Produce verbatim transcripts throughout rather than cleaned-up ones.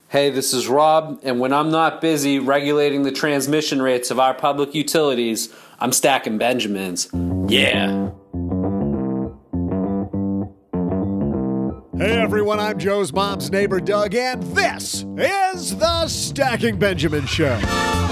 Hey, this is Rob, and when I'm not busy regulating the transmission rates of our public utilities, I'm stacking Benjamins. Yeah. Hey everyone, I'm Joe's mom's neighbor Doug, and this is the Stacking Benjamin Show.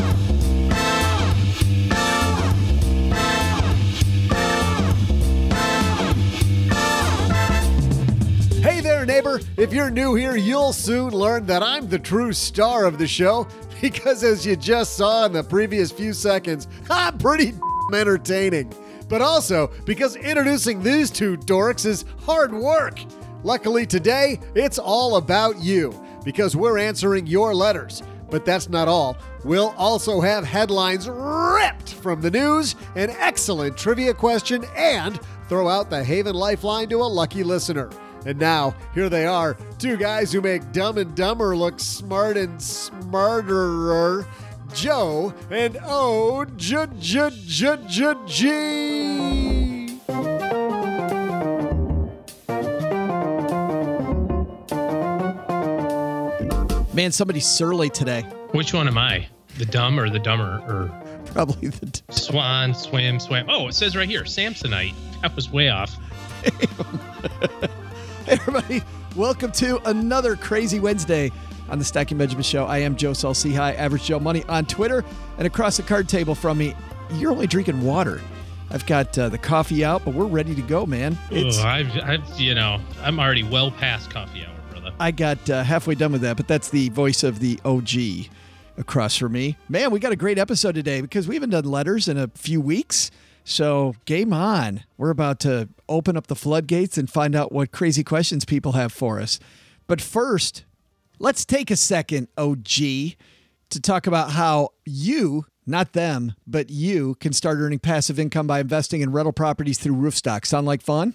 Hey there, neighbor. If you're new here, you'll soon learn that I'm the true star of the show because, as you just saw in the previous few seconds, I'm pretty entertaining. But also because introducing these two dorks is hard work. Luckily today, it's all about you because we're answering your letters. But that's not all. We'll also have headlines ripped from the news, an excellent trivia question, and throw out the Haven Lifeline to a lucky listener. And now, here they are, two guys who make Dumb and Dumber look smart and smarterer, Joe and O J J J J G. Man, somebody's surly today. Which one am I? The dumb or the dumber? Or Probably the d- swan, swim, swam. Oh, it says right here, Samsonite. That was way off. Hey, everybody. Welcome to another crazy Wednesday on the Stacking Benjamin Show. I am Joe Saul-Sehy, Average Joe Money on Twitter. And across the card table from me, you're only drinking water. I've got uh, the coffee out, but we're ready to go, man. It's, oh, I've, I've, you know, I'm already well past coffee hour, brother. I got uh, halfway done with that, but that's the voice of the O G across from me. Man, we got a great episode today because we haven't done letters in a few weeks. So game on. We're about to open up the floodgates and find out what crazy questions people have for us. But first, let's take a second, O G, to talk about how you, not them, but you can start earning passive income by investing in rental properties through Roofstock. Sound like fun?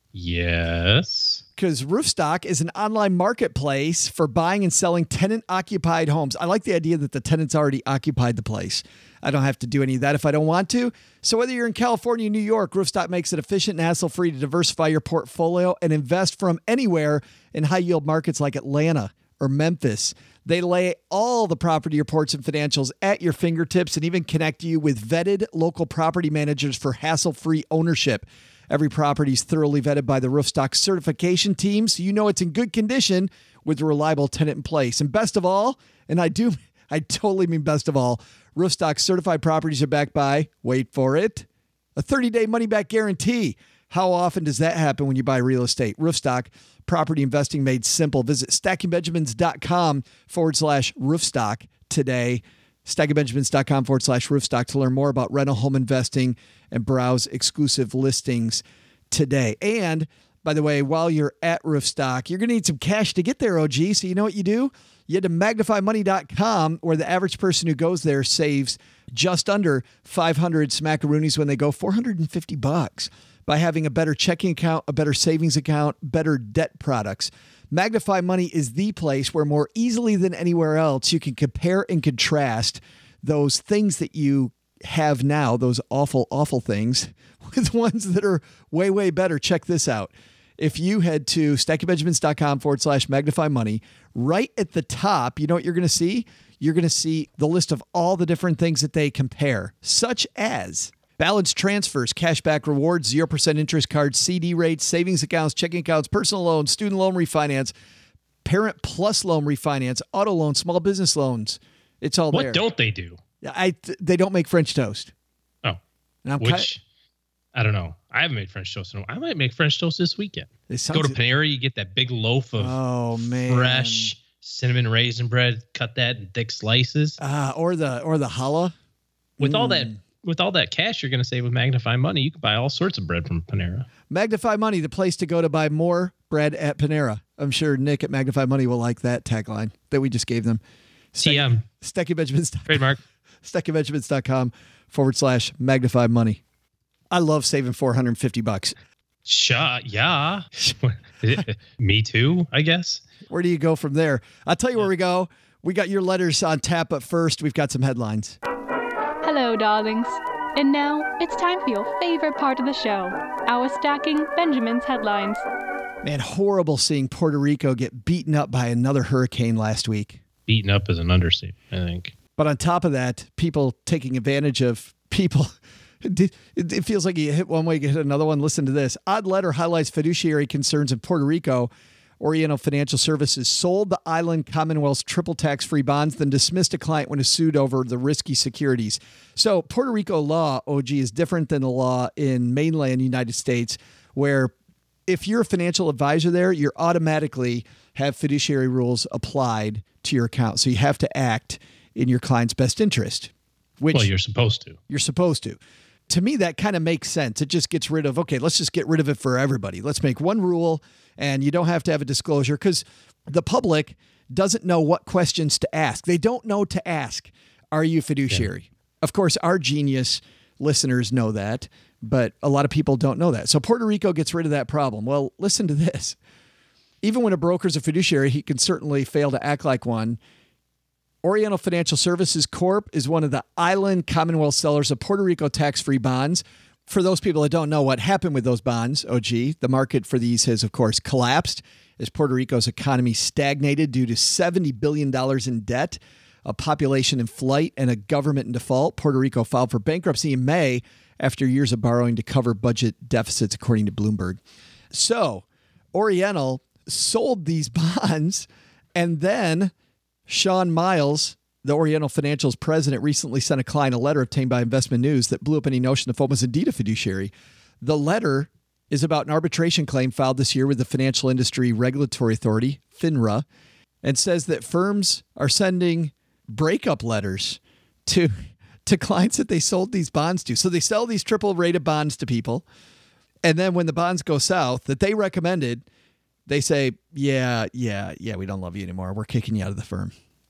Yes. Because Roofstock is an online marketplace for buying and selling tenant-occupied homes. I like the idea that the tenant's already occupied the place. I don't have to do any of that if I don't want to. So whether you're in California, New York, Roofstock makes it efficient and hassle-free to diversify your portfolio and invest from anywhere in high-yield markets like Atlanta or Memphis. They lay all the property reports and financials at your fingertips and even connect you with vetted local property managers for hassle-free ownership. Every property is thoroughly vetted by the Roofstock certification team, so you know it's in good condition with a reliable tenant in place. And best of all, and I do, I totally mean best of all, Roofstock certified properties are backed by, wait for it, a thirty-day money-back guarantee. How often does that happen when you buy real estate? Roofstock, property investing made simple. Visit stackingbenjamins.com forward slash roofstock today. stackingbenjamins.com forward slash roofstock to learn more about rental home investing and browse exclusive listings today. And by the way, while you're at Roofstock, you're going to need some cash to get there, O G. So you know what you do? You head to magnify money dot com, where the average person who goes there saves just under five hundred smackaroonies when they go four hundred fifty bucks by having a better checking account, a better savings account, better debt products. Magnify Money is the place where more easily than anywhere else you can compare and contrast those things that you have now, those awful, awful things, with ones that are way, way better. Check this out. If you head to stackingbenjamins.com forward slash magnify money, right at the top, you know what you're going to see? You're going to see the list of all the different things that they compare, such as balance transfers, cashback rewards, zero percent interest cards, C D rates, savings accounts, checking accounts, personal loans, student loan refinance, parent plus loan refinance, auto loans, small business loans. It's all what there. What don't they do? I They don't make French toast. Oh, which, I don't know. I haven't made French toast in a while. I might make French toast this weekend. Go to Panera, you get that big loaf of oh, man. fresh cinnamon raisin bread, cut that in thick slices. Uh, or the or the challah. With mm. all that with all that cash you're going to save with Magnify Money, you can buy all sorts of bread from Panera. Magnify Money, the place to go to buy more bread at Panera. I'm sure Nick at Magnify Money will like that tagline that we just gave them. T M. Stackingbenjamins. Trademark. stackingbenjamins.com forward slash magnify money. I love saving four hundred fifty bucks. Sure, yeah. Me too, I guess. Where do you go from there? I'll tell you where we go. We got your letters on tap, but first we've got some headlines. Hello, darlings. And now it's time for your favorite part of the show, our Stacking Benjamin's headlines. Man, horrible seeing Puerto Rico get beaten up by another hurricane last week. beaten up is an understatement, I think. But on top of that, people taking advantage of people. It feels like you hit one way, you hit another one. Listen to this. Odd letter highlights fiduciary concerns in Puerto Rico. Oriental Financial Services sold the island Commonwealth's triple tax-free bonds, then dismissed a client when sued over the risky securities. So Puerto Rico law, O G, is different than the law in mainland United States, where if you're a financial advisor there, you're automatically have fiduciary rules applied to your account. So you have to act in your client's best interest. Which well, you're supposed to. You're supposed to. To me, that kind of makes sense. It just gets rid of, okay, let's just get rid of it for everybody. Let's make one rule, and you don't have to have a disclosure, because the public doesn't know what questions to ask. They don't know to ask, are you fiduciary? Yeah. Of course, our genius listeners know that, but a lot of people don't know that. So Puerto Rico gets rid of that problem. Well, listen to this. Even when a broker's a fiduciary, he can certainly fail to act like one. Oriental Financial Services Corp is one of the island Commonwealth sellers of Puerto Rico tax-free bonds. For those people that don't know what happened with those bonds, O G, the market for these has, of course, collapsed as Puerto Rico's economy stagnated due to seventy billion dollars in debt, a population in flight, and a government in default. Puerto Rico filed for bankruptcy in May after years of borrowing to cover budget deficits, according to Bloomberg. So Oriental sold these bonds, and then Sean Miles, the Oriental Financial's president, recently sent a client a letter obtained by Investment News that blew up any notion the firm was indeed a fiduciary. The letter is about an arbitration claim filed this year with the Financial Industry Regulatory Authority, FINRA, and says that firms are sending breakup letters to, to clients that they sold these bonds to. So they sell these triple-rated bonds to people, and then when the bonds go south that they recommended, they say, yeah, yeah, yeah, we don't love you anymore. We're kicking you out of the firm.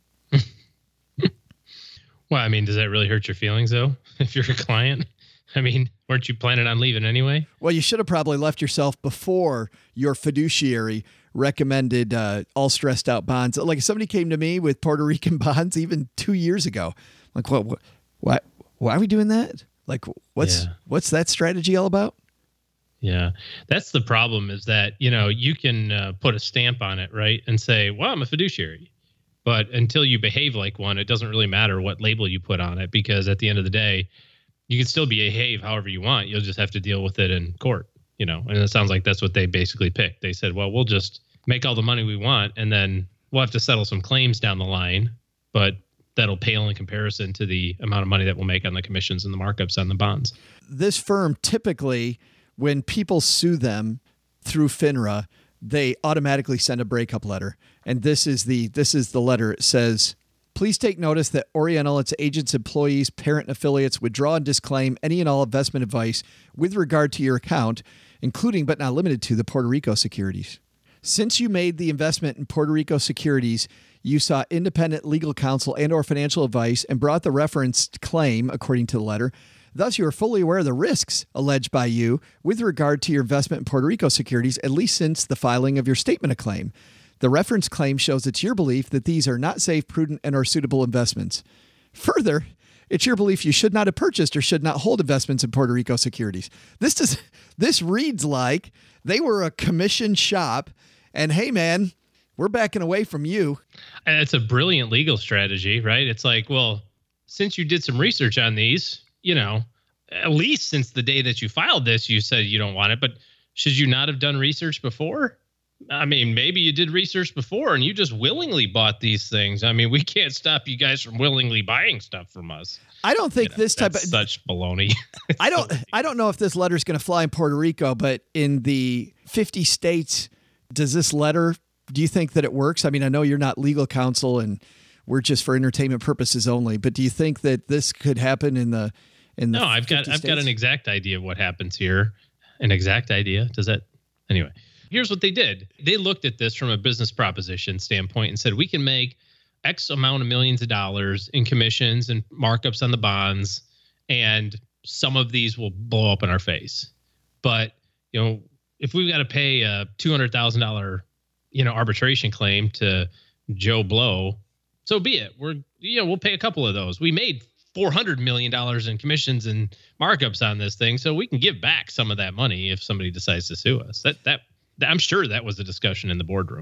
Well, I mean, does that really hurt your feelings, though, if you're a client? I mean, weren't you planning on leaving anyway? Well, you should have probably left yourself before your fiduciary recommended uh, all stressed out bonds. Like if somebody came to me with Puerto Rican bonds even two years ago, like, what, what, why, why are we doing that? Like, what's yeah. what's that strategy all about? Yeah, that's the problem is that, you know, you can uh, put a stamp on it, right? And say, well, I'm a fiduciary. But until you behave like one, it doesn't really matter what label you put on it, because at the end of the day, you can still behave however you want. You'll just have to deal with it in court, you know, and it sounds like that's what they basically picked. They said, well, we'll just make all the money we want, and then we'll have to settle some claims down the line, but that'll pale in comparison to the amount of money that we'll make on the commissions and the markups on the bonds. This firm typically, when people sue them through FINRA, they automatically send a breakup letter. And this is the this is the letter. It says, please take notice that Oriental, its agents, employees, parent, and affiliates withdraw and disclaim any and all investment advice with regard to your account, including but not limited to the Puerto Rico securities. Since you made the investment in Puerto Rico securities, you sought independent legal counsel and or financial advice and brought the referenced claim, according to the letter. Thus, you are fully aware of the risks alleged by you with regard to your investment in Puerto Rico securities, at least since the filing of your statement of claim. The reference claim shows it's your belief that these are not safe, prudent, and or suitable investments. Further, it's your belief you should not have purchased or should not hold investments in Puerto Rico securities. This does, this reads like they were a commission shop, and hey, man, we're backing away from you. And it's a brilliant legal strategy, right? It's like, well, since you did some research on these, you know, at least since the day that you filed this, you said you don't want it, but should you not have done research before? I mean, maybe you did research before and you just willingly bought these things. I mean, we can't stop you guys from willingly buying stuff from us. I don't think you know, this type of such baloney. I don't, I don't know if this letter is going to fly in Puerto Rico, but in the fifty states, does this letter, do you think that it works? I mean, I know you're not legal counsel and we're just for entertainment purposes only, but do you think that this could happen in the, in the No, I've got, I've got an exact idea of what happens here. An exact idea. Does that, anyway, here's what they did. They looked at this from a business proposition standpoint and said, we can make X amount of millions of dollars in commissions and markups on the bonds, and some of these will blow up in our face. But, you know, if we've got to pay a two hundred thousand dollars, you know, arbitration claim to Joe Blow, so be it. We're, you know, we'll pay a couple of those. We made four hundred million dollars in commissions and markups on this thing, so we can give back some of that money if somebody decides to sue us. That, that, I'm sure that was a discussion in the boardroom.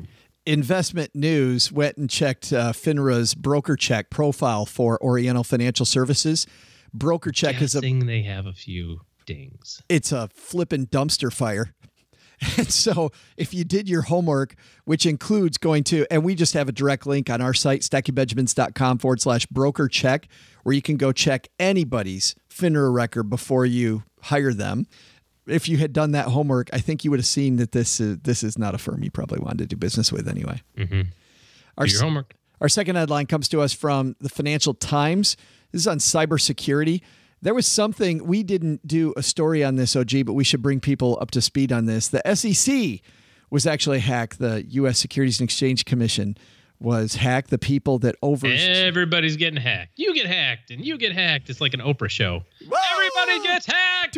Investment News went and checked uh, FINRA's broker check profile for Oriental Financial Services. Broker check is a they have a few dings. It's a flippin' dumpster fire. And so if you did your homework, which includes going to, and we just have a direct link on our site, stackingbenjamins.com forward slash broker check, where you can go check anybody's FINRA record before you hire them. If you had done that homework, I think you would have seen that this is, this is not a firm you probably wanted to do business with anyway. Mm-hmm. Our, do your homework. Our second headline comes to us from the Financial Times. This is on cybersecurity. There was something, we didn't do a story on this, O G, but we should bring people up to speed on this. The S E C was actually hacked. The U S Securities and Exchange Commission was hacked. The people that over... Everybody's getting hacked. You get hacked, and you get hacked. It's like an Oprah show. Whoa! Everybody gets hacked!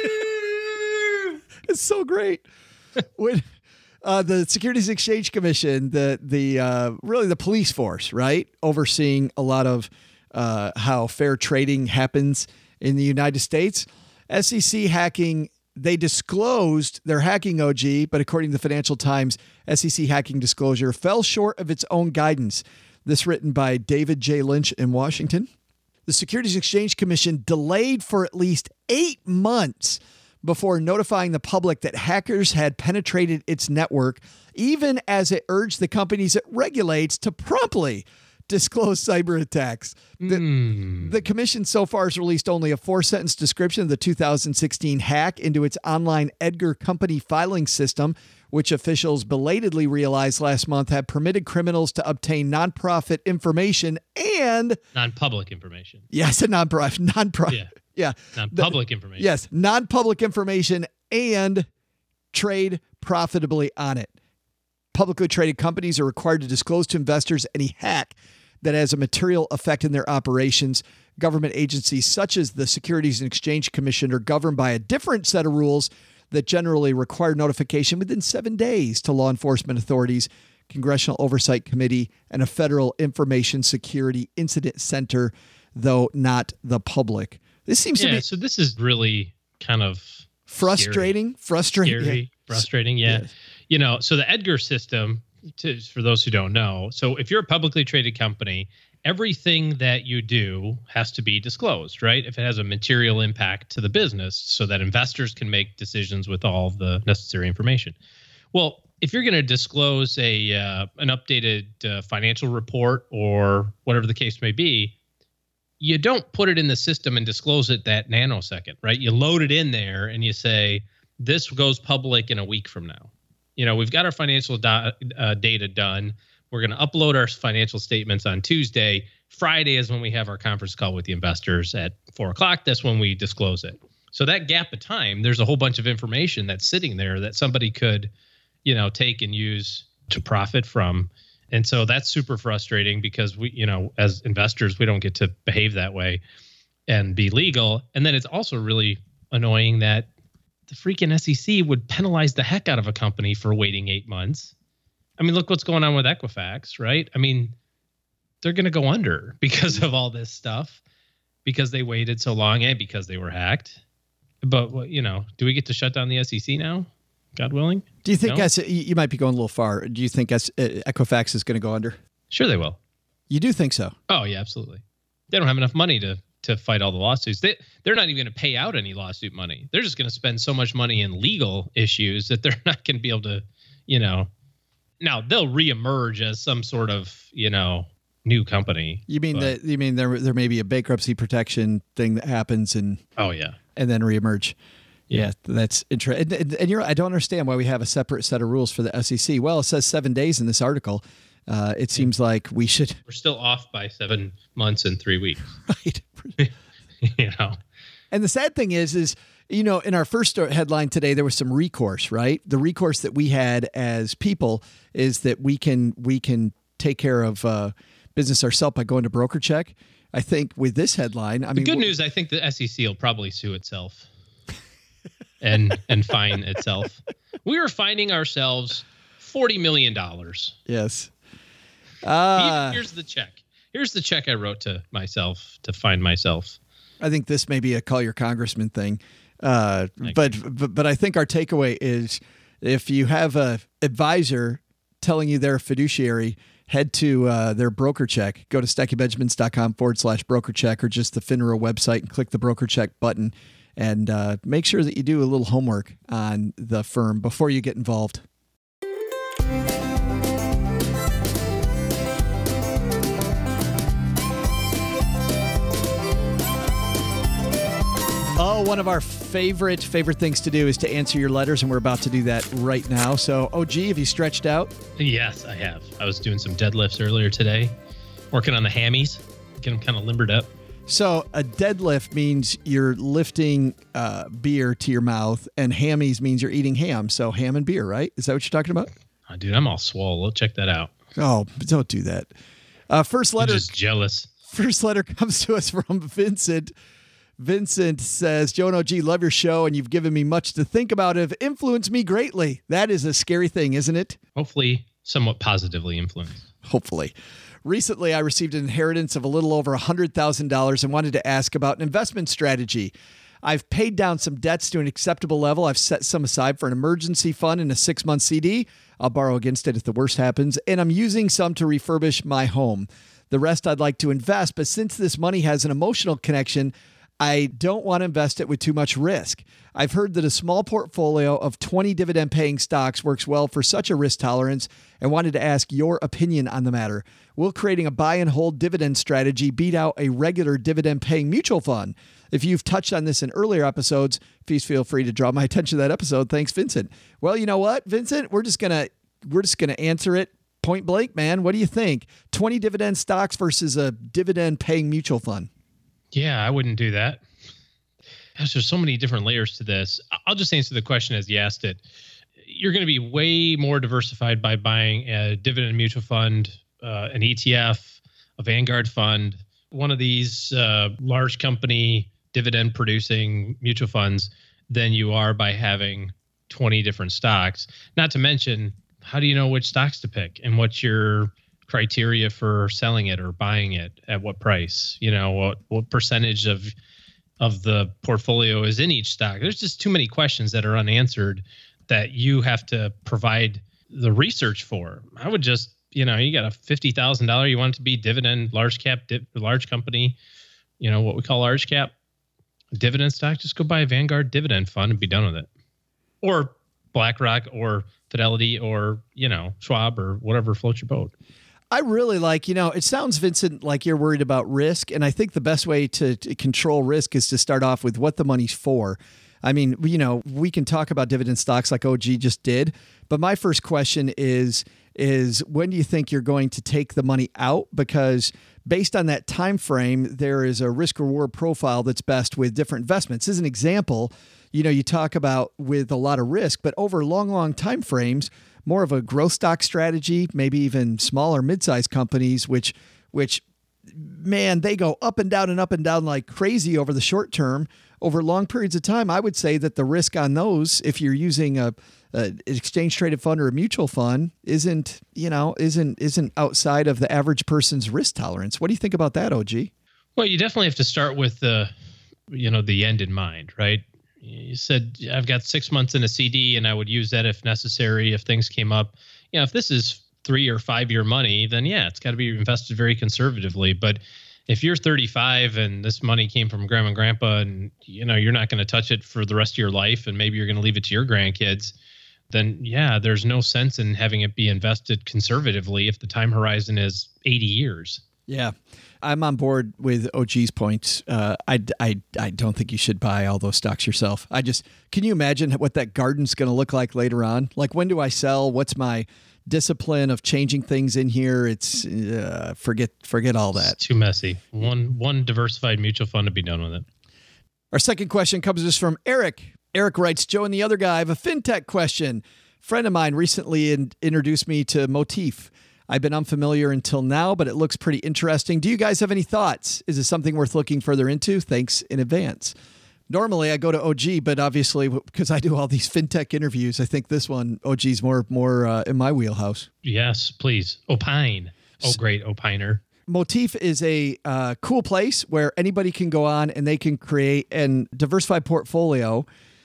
It's so great. When uh, the Securities and Exchange Commission, the the uh, really the police force, right, overseeing a lot of uh, how fair trading happens in the United States, S E C hacking, they disclosed their hacking, O G, but according to the Financial Times, S E C hacking disclosure fell short of its own guidance. This written by David J. Lynch in Washington. The Securities and Exchange Commission delayed for at least eight months before notifying the public that hackers had penetrated its network, even as it urged the companies it regulates to promptly disclose cyber attacks. The, mm. the commission so far has released only a four-sentence description of the two thousand sixteen hack into its online Edgar company filing system, which officials belatedly realized last month had permitted criminals to obtain nonprofit information and... Non-public information. Yes, a non-profit. Non-profit. Yeah. Yeah. Non-public the, information. Yes, non-public information and trade profitably on it. Publicly traded companies are required to disclose to investors any hack that has a material effect in their operations. Government agencies such as the Securities and Exchange Commission are governed by a different set of rules that generally require notification within seven days to law enforcement authorities, Congressional Oversight Committee, and a Federal Information Security Incident Center, though not the public. This seems yeah, to be so this is really kind of frustrating. Scary. Frustrating. Scary, yeah. frustrating. Yeah. Yes. You know, so the Edgar system, to, for those who don't know, so if you're a publicly traded company, everything that you do has to be disclosed, right? If it has a material impact to the business so that investors can make decisions with all the necessary information. Well, if you're going to disclose a uh, an updated uh, financial report or whatever the case may be, you don't put it in the system and disclose it that nanosecond, right? You load it in there and you say, this goes public in a week from now. You know, we've got our financial do- uh, data done. We're going to upload our financial statements on Tuesday. Friday is when we have our conference call with the investors at four o'clock. That's when we disclose it. So that gap of time, there's a whole bunch of information that's sitting there that somebody could, you know, take and use to profit from. And so that's super frustrating because we, you know, as investors, we don't get to behave that way and be legal. And then it's also really annoying that the freaking S E C would penalize the heck out of a company for waiting eight months. I mean, look what's going on with Equifax, right? I mean, they're going to go under because of all this stuff, because they waited so long and because they were hacked. But, you know, do we get to shut down the S E C now? God willing? Do you think no? that's, you might be going a little far. Do you think that's, uh, Equifax is going to go under? Sure they will. You do think so? Oh, yeah, absolutely. They don't have enough money to to fight all the lawsuits. They, they're not even going to pay out any lawsuit money. They're just going to spend so much money in legal issues that they're not going to be able to, you know. Now, they'll reemerge as some sort of, you know, new company. You mean but, that? You mean there there may be a bankruptcy protection thing that happens and oh yeah, and then reemerge. Yeah, Yeah. that's interesting. And, and, and you're I don't understand why we have a separate set of rules for the S E C. Well, it says seven days in this article. Uh, it seems like we should. We're still off by seven months and three weeks. Right. You know. And the sad thing is, is, you know, in our first headline today, there was some recourse, right? The recourse that we had as people is that we can we can take care of uh, business ourselves by going to broker check. I think with this headline, I the mean, good news, I think the S E C will probably sue itself and and fine itself. We are fining ourselves forty million dollars. Yes. Uh, Here's the check. Here's the check I wrote to myself to find myself. I think this may be a call your congressman thing. Uh, but, but but I think our takeaway is if you have a advisor telling you they're a fiduciary, head to uh, their broker check. Go to stackingbenjamins.com forward slash broker check or just the FINRA website and click the broker check button. And uh, make sure that you do a little homework on the firm before you get involved. Oh, one of our favorite, favorite things to do is to answer your letters, and we're about to do that right now. So, O G, have you stretched out? Yes, I have. I was doing some deadlifts earlier today, working on the hammies, getting them kind of limbered up. So a deadlift means you're lifting uh, beer to your mouth, and hammies means you're eating ham. So ham and beer, right? Is that what you're talking about? Oh, dude, I'm all swole. Check that out. Oh, don't do that. Uh, first letter. I'm just jealous. First letter comes to us from Vincent. Vincent says, Joe and O G, love your show, and you've given me much to think about. Have influenced me greatly. That is a scary thing, isn't it? Hopefully, somewhat positively influenced. Hopefully. Recently, I received an inheritance of a little over one hundred thousand dollars and wanted to ask about an investment strategy. I've paid down some debts to an acceptable level. I've set some aside for an emergency fund and a six-month C D. I'll borrow against it if the worst happens. And I'm using some to refurbish my home. The rest I'd like to invest, but since this money has an emotional connection, I don't want to invest it with too much risk. I've heard that a small portfolio of twenty dividend-paying stocks works well for such a risk tolerance and wanted to ask your opinion on the matter. Will creating a buy and hold dividend strategy beat out a regular dividend-paying mutual fund? If you've touched on this in earlier episodes, please feel free to draw my attention to that episode. Thanks, Vincent. Well, you know what, Vincent? We're just gonna we're just gonna answer it point blank, man. What do you think? twenty dividend stocks versus a dividend-paying mutual fund? Yeah, I wouldn't do that. Gosh, there's so many different layers to this. I'll just answer the question as you asked it. You're going to be way more diversified by buying a dividend mutual fund, uh, an E T F, a Vanguard fund, one of these uh, large company dividend producing mutual funds than you are by having twenty different stocks. Not to mention, how do you know which stocks to pick and what's your criteria for selling it or buying it at what price? You know, what what percentage of of the portfolio is in each stock? There's just too many questions that are unanswered that you have to provide the research for. I would just, you know, you got a fifty thousand dollars, you want it to be dividend, large cap, di- large company, you know, what we call large cap dividend stock, just go buy a Vanguard dividend fund and be done with it. Or BlackRock or Fidelity or, you know, Schwab or whatever floats your boat. I really like, you know, it sounds, Vincent, like you're worried about risk. And I think the best way to, to control risk is to start off with what the money's for. I mean, you know, we can talk about dividend stocks like O G just did. But my first question is, is when do you think you're going to take the money out? Because based on that time frame, there is a risk reward profile that's best with different investments. As an example, you know, you talk about with a lot of risk, but over long, long time frames, more of a growth stock strategy, maybe even smaller mid-sized companies, which, which, man, they go up and down and up and down like crazy over the short term. Over long periods of time, I would say that the risk on those, if you're using a, a an exchange traded fund or a mutual fund, isn't, you know, isn't isn't outside of the average person's risk tolerance. What do you think about that, O G? Well, you definitely have to start with the, you know, the end in mind, right? You said, I've got six months in a C D and I would use that if necessary, if things came up. You know, if this is three or five year money, then yeah, it's got to be invested very conservatively. But if you're thirty-five and this money came from grandma and grandpa and, you know, you're not going to touch it for the rest of your life and maybe you're going to leave it to your grandkids, then yeah, there's no sense in having it be invested conservatively if the time horizon is eighty years. Yeah, I'm on board with O G's points. Uh, I, I, I don't think you should buy all those stocks yourself. I just, can you imagine what that garden's going to look like later on? Like, when do I sell? What's my discipline of changing things in here? It's uh, forget, forget all that. It's too messy. One, one diversified mutual fund to be done with it. Our second question comes to us from Eric. Eric writes, Joe and the other guy, I have a fintech question. A friend of mine recently in, introduced me to Motif. I've been unfamiliar until now, but it looks pretty interesting. Do you guys have any thoughts? Is it something worth looking further into? Thanks in advance. Normally I go to O G, but obviously because I do all these fintech interviews, I think this one, O G's more, more uh, in my wheelhouse. Yes, please. Opine. Oh, great. Opiner. Motif is a uh, cool place where anybody can go on and they can create a diversified portfolio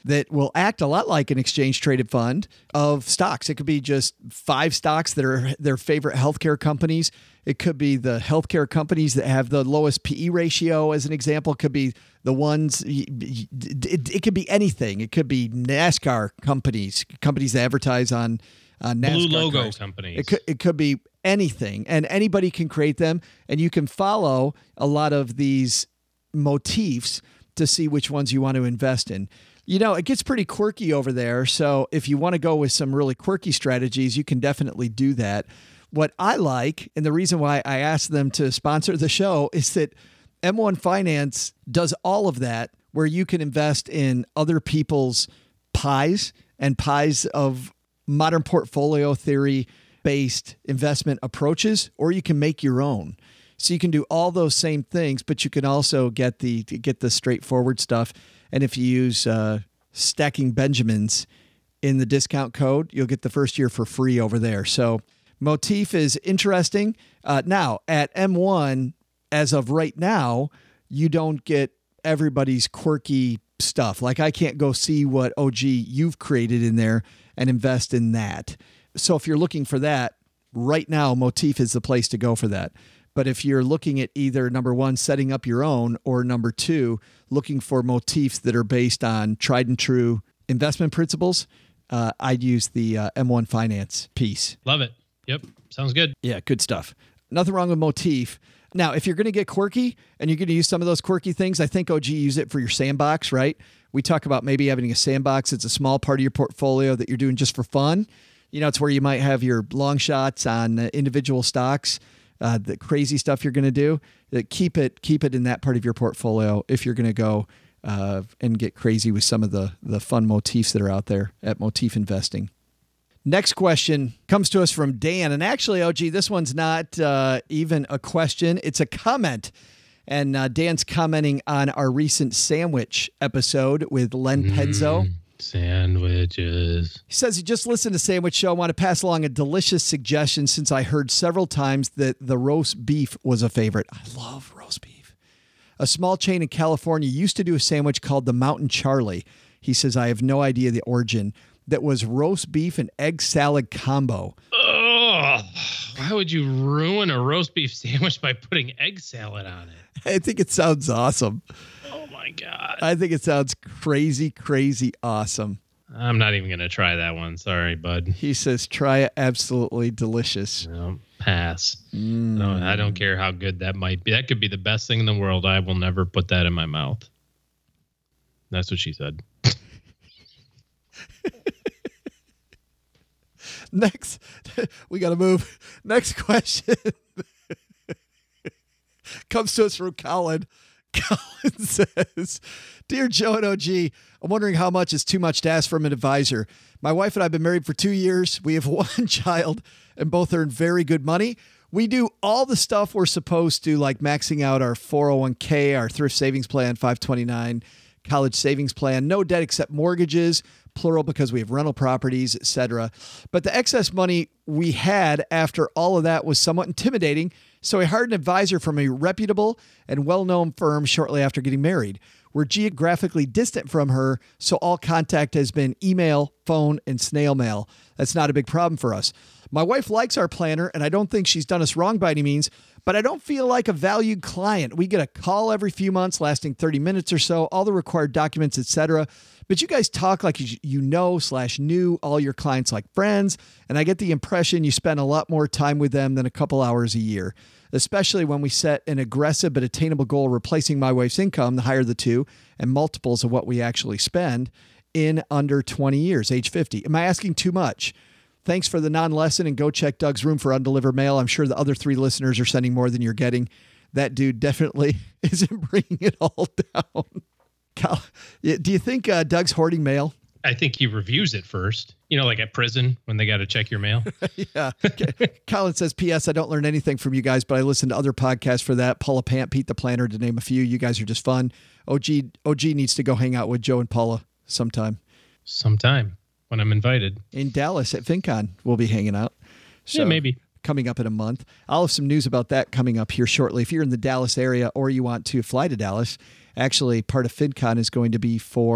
that will act a lot like an exchange traded fund of stocks. It could be just five stocks that are their favorite healthcare companies. It could be the healthcare companies that have the lowest P E ratio, as an example. It could be the ones, it, it could be anything. It could be NASCAR companies, companies that advertise on, on NASCAR Blue logo cars. companies. It could, it could be anything, and anybody can create them, and you can follow a lot of these motifs to see which ones you want to invest in. You know, it gets pretty quirky over there. So if you want to go with some really quirky strategies, you can definitely do that. What I like, and the reason why I asked them to sponsor the show, is that M one Finance does all of that, where you can invest in other people's pies and pies of modern portfolio theory based investment approaches, or you can make your own. So you can do all those same things, but you can also get the get the straightforward stuff. And if you use uh, Stacking Benjamins in the discount code, you'll get the first year for free over there. So Motif is interesting. Uh, now, at M one, as of right now, you don't get everybody's quirky stuff. Like, I can't go see what, O G, you've created in there and invest in that. So if you're looking for that, right now, Motif is the place to go for that. But if you're looking at either, number one, setting up your own, or number two, looking for motifs that are based on tried and true investment principles, uh, I'd use the uh, M one Finance piece. Love it. Yep. Sounds good. Yeah, good stuff. Nothing wrong with Motif. Now, if you're going to get quirky and you're going to use some of those quirky things, I think O G use it for your sandbox, right? We talk about maybe having a sandbox. It's a small part of your portfolio that you're doing just for fun. You know, it's where you might have your long shots on uh, individual stocks. Uh, the crazy stuff you're going to do, uh, keep it keep it in that part of your portfolio if you're going to go uh, and get crazy with some of the, the fun motifs that are out there at Motif Investing. Next question comes to us from Dan. And actually, O G, this one's not uh, even a question. It's a comment. And uh, Dan's commenting on our recent sandwich episode with Len Penzo. Mm. Sandwiches. He says he just listened to Sandwich Show. I want to pass along a delicious suggestion since I heard several times that the roast beef was a favorite. I love roast beef. A small chain in California used to do a sandwich called the Mountain Charlie. He says, I have no idea the origin. That was roast beef and egg salad combo. Oh, why would you ruin a roast beef sandwich by putting egg salad on it? I think it sounds awesome. Oh my God. I think it sounds crazy, crazy awesome. I'm not even going to try that one. Sorry, bud. He says, try it. Absolutely delicious. No, pass. Mm. No, I don't care how good that might be. That could be the best thing in the world. I will never put that in my mouth. That's what she said. Next, we got to move. Next question comes to us from Colin. Colin says, Dear Joe and O G, I'm wondering how much is too much to ask from an advisor. My wife and I have been married for two years. We have one child and both earn very good money. We do all the stuff we're supposed to, like maxing out our four oh one k, our thrift savings plan, five twenty-nine, college savings plan, no debt except mortgages, plural because we have rental properties, et cetera. But the excess money we had after all of that was somewhat intimidating, so I hired an advisor from a reputable and well-known firm shortly after getting married. We're geographically distant from her, so all contact has been email, phone, and snail mail. That's not a big problem for us. My wife likes our planner, and I don't think she's done us wrong by any means, but I don't feel like a valued client. We get a call every few months lasting thirty minutes or so, all the required documents, et cetera. But you guys talk like you know slash knew all your clients like friends, and I get the impression you spend a lot more time with them than a couple hours a year, especially when we set an aggressive but attainable goal replacing my wife's income, the higher the two, and multiples of what we actually spend in under twenty years, age fifty. Am I asking too much? Thanks for the non-lesson, and go check Doug's room for undelivered mail. I'm sure the other three listeners are sending more than you're getting. That dude definitely isn't bringing it all down. Cal, do you think uh, Doug's hoarding mail? I think he reviews it first. You know, like at prison when they got to check your mail. Yeah. Okay. Colin says, P S I don't learn anything from you guys, but I listen to other podcasts for that. Paula Pant, Pete the Planner, to name a few. You guys are just fun. O G O G needs to go hang out with Joe and Paula sometime. Sometime when I'm invited. In Dallas at FinCon, we'll be hanging out. So, yeah, maybe. Coming up in a month. I'll have some news about that coming up here shortly. If you're in the Dallas area or you want to fly to Dallas, actually part of FinCon is going to be for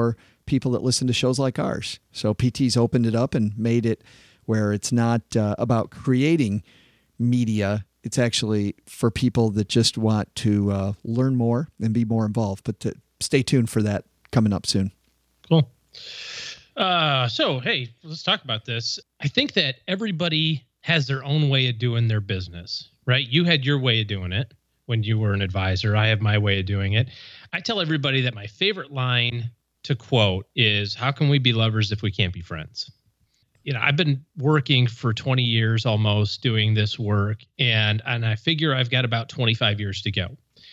people that listen to shows like ours. So P T's opened it up and made it where it's not uh, about creating media. It's actually for people that just want to uh, learn more and be more involved. But to stay tuned for that coming up soon. Cool. Uh, so, hey, let's talk about this. I think that everybody has their own way of doing their business, right? You had your way of doing it when you were an advisor. I have my way of doing it. I tell everybody that my favorite line to quote is, how can we be lovers if we can't be friends? You know, I've been working for twenty years almost doing this work, and and I figure I've got about twenty-five years to go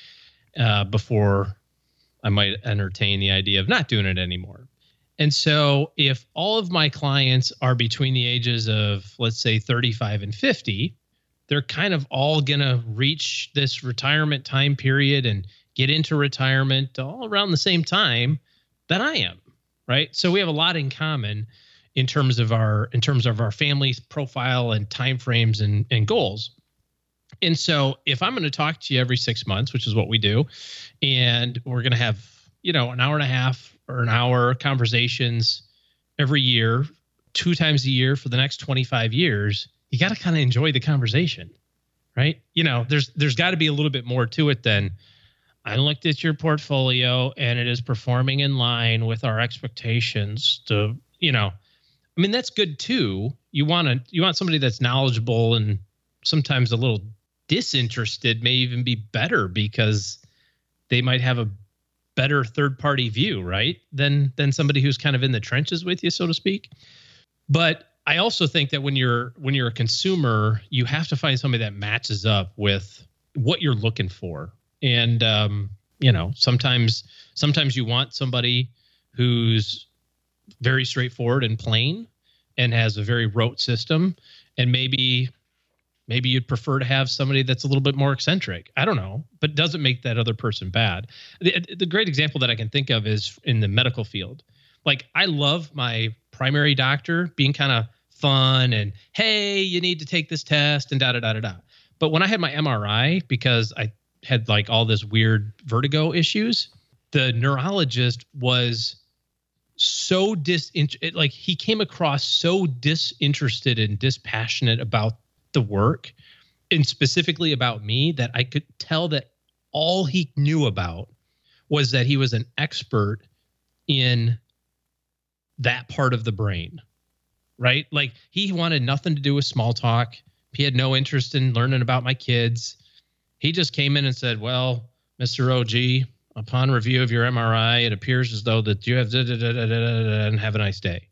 uh, before I might entertain the idea of not doing it anymore. And so if all of my clients are between the ages of, let's say, thirty-five and fifty, they're kind of all going to reach this retirement time period and get into retirement all around the same time that I am, right? So we have a lot in common in terms of our in terms of our family's profile and timeframes and, and goals. And so if I'm going to talk to you every six months, which is what we do, and we're going to have, you know, an hour and a half or an hour conversations every year, two times a year for the next twenty-five years, you got to kind of enjoy the conversation, right? You know, there's there's got to be a little bit more to it than, I looked at your portfolio and it is performing in line with our expectations to, you know, I mean, that's good too. You want to, you want somebody that's knowledgeable and sometimes a little disinterested may even be better because they might have a better third-party view, right? Than than somebody who's kind of in the trenches with you, so to speak. But I also think that when you're when you're a consumer, you have to find somebody that matches up with what you're looking for. And um, you know, sometimes sometimes you want somebody who's very straightforward and plain and has a very rote system, and maybe maybe you'd prefer to have somebody that's a little bit more eccentric. I don't know, but doesn't make that other person bad. The, the great example that I can think of is in the medical field. Like, I love my primary doctor being kind of fun and, hey, you need to take this test and da da da da da. But when I had my M R I, because I had like all this weird vertigo issues, the neurologist was so disinterested, like he came across so disinterested and dispassionate about the work and specifically about me that I could tell that all he knew about was that he was an expert in that part of the brain, right? Like, he wanted nothing to do with small talk. He had no interest in learning about my kids. He just came in and said, well, Mister O G, upon review of your M R I, it appears as though that you have da, da, da, da, da, da, and have a nice day.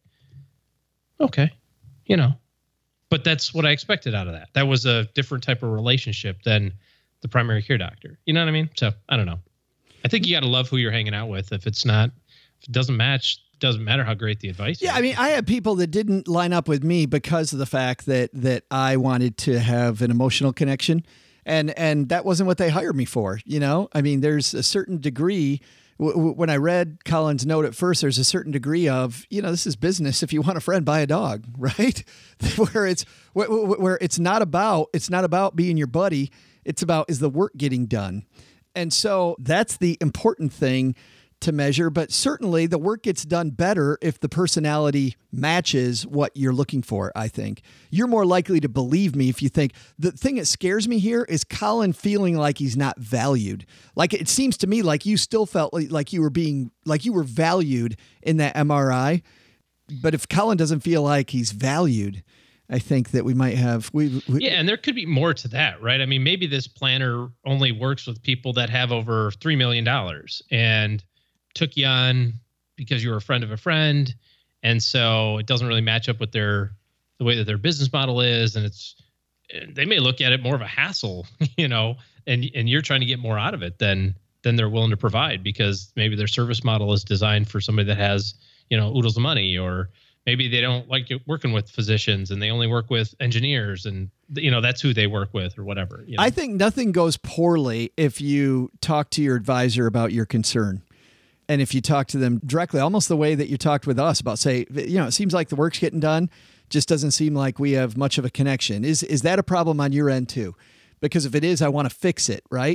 Okay. You know, but that's what I expected out of that. That was a different type of relationship than the primary care doctor. You know what I mean? So I don't know. I think you got to love who you're hanging out with. If it's not, if it doesn't match, it doesn't matter how great the advice yeah, is. I mean, I had people that didn't line up with me because of the fact that that I wanted to have an emotional connection. And and that wasn't what they hired me for, you know? I mean, there's a certain degree, w- w- when I read Colin's note at first, there's a certain degree of, you know, this is business. If you want a friend, buy a dog, right? where it's where, where it's not about, it's not about being your buddy. It's about, is the work getting done? And so that's the important thing to measure, but certainly the work gets done better if the personality matches what you're looking for. I think you're more likely to believe me if you think the thing that scares me here is Colin feeling like he's not valued. Like, it seems to me like you still felt like, like you were being, like you were valued in that M R I. But if Colin doesn't feel like he's valued, I think that we might have, we, we yeah. And there could be more to that, right? I mean, maybe this planner only works with people that have over three million dollars and took you on because you were a friend of a friend. And so it doesn't really match up with their, the way that their business model is. And it's, they may look at it more of a hassle, you know, and, and you're trying to get more out of it than, than they're willing to provide, because maybe their service model is designed for somebody that has, you know, oodles of money, or maybe they don't like working with physicians and they only work with engineers, and, you know, that's who they work with or whatever. You know? I think nothing goes poorly if you talk to your advisor about your concern. And if you talk to them directly, almost the way that you talked with us about, say, you know, it seems like the work's getting done, just doesn't seem like we have much of a connection. Is is that a problem on your end too? Because if it is, I want to fix it, right?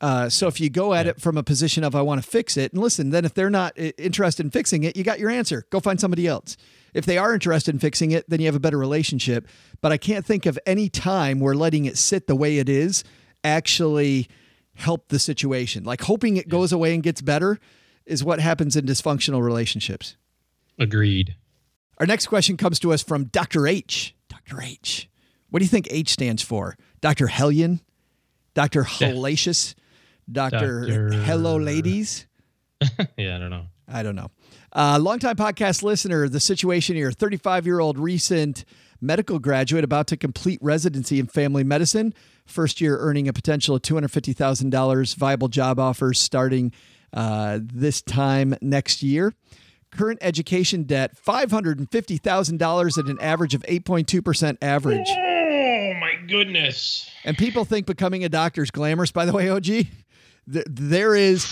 Uh, so if you go at it from a position of, I want to fix it, and listen, then if they're not i- interested in fixing it, you got your answer. Go find somebody else. If they are interested in fixing it, then you have a better relationship. But I can't think of any time where letting it sit the way it is actually helped the situation. Like hoping it goes away and gets better is what happens in dysfunctional relationships. Agreed. Our next question comes to us from Doctor H. Doctor H. What do you think H stands for? Doctor Hellion? Doctor Hellacious? Doctor Doctor Hello Ladies? Yeah, I don't know. I don't know. Uh, longtime podcast listener, the situation here, thirty-five-year-old recent medical graduate about to complete residency in family medicine. First year earning a potential of two hundred fifty thousand dollars. Viable job offers starting uh, this time next year. Current education debt, five hundred fifty thousand dollars at an average of eight point two percent average. Oh, my goodness. And people think becoming a doctor is glamorous, by the way, O G. Th- there is,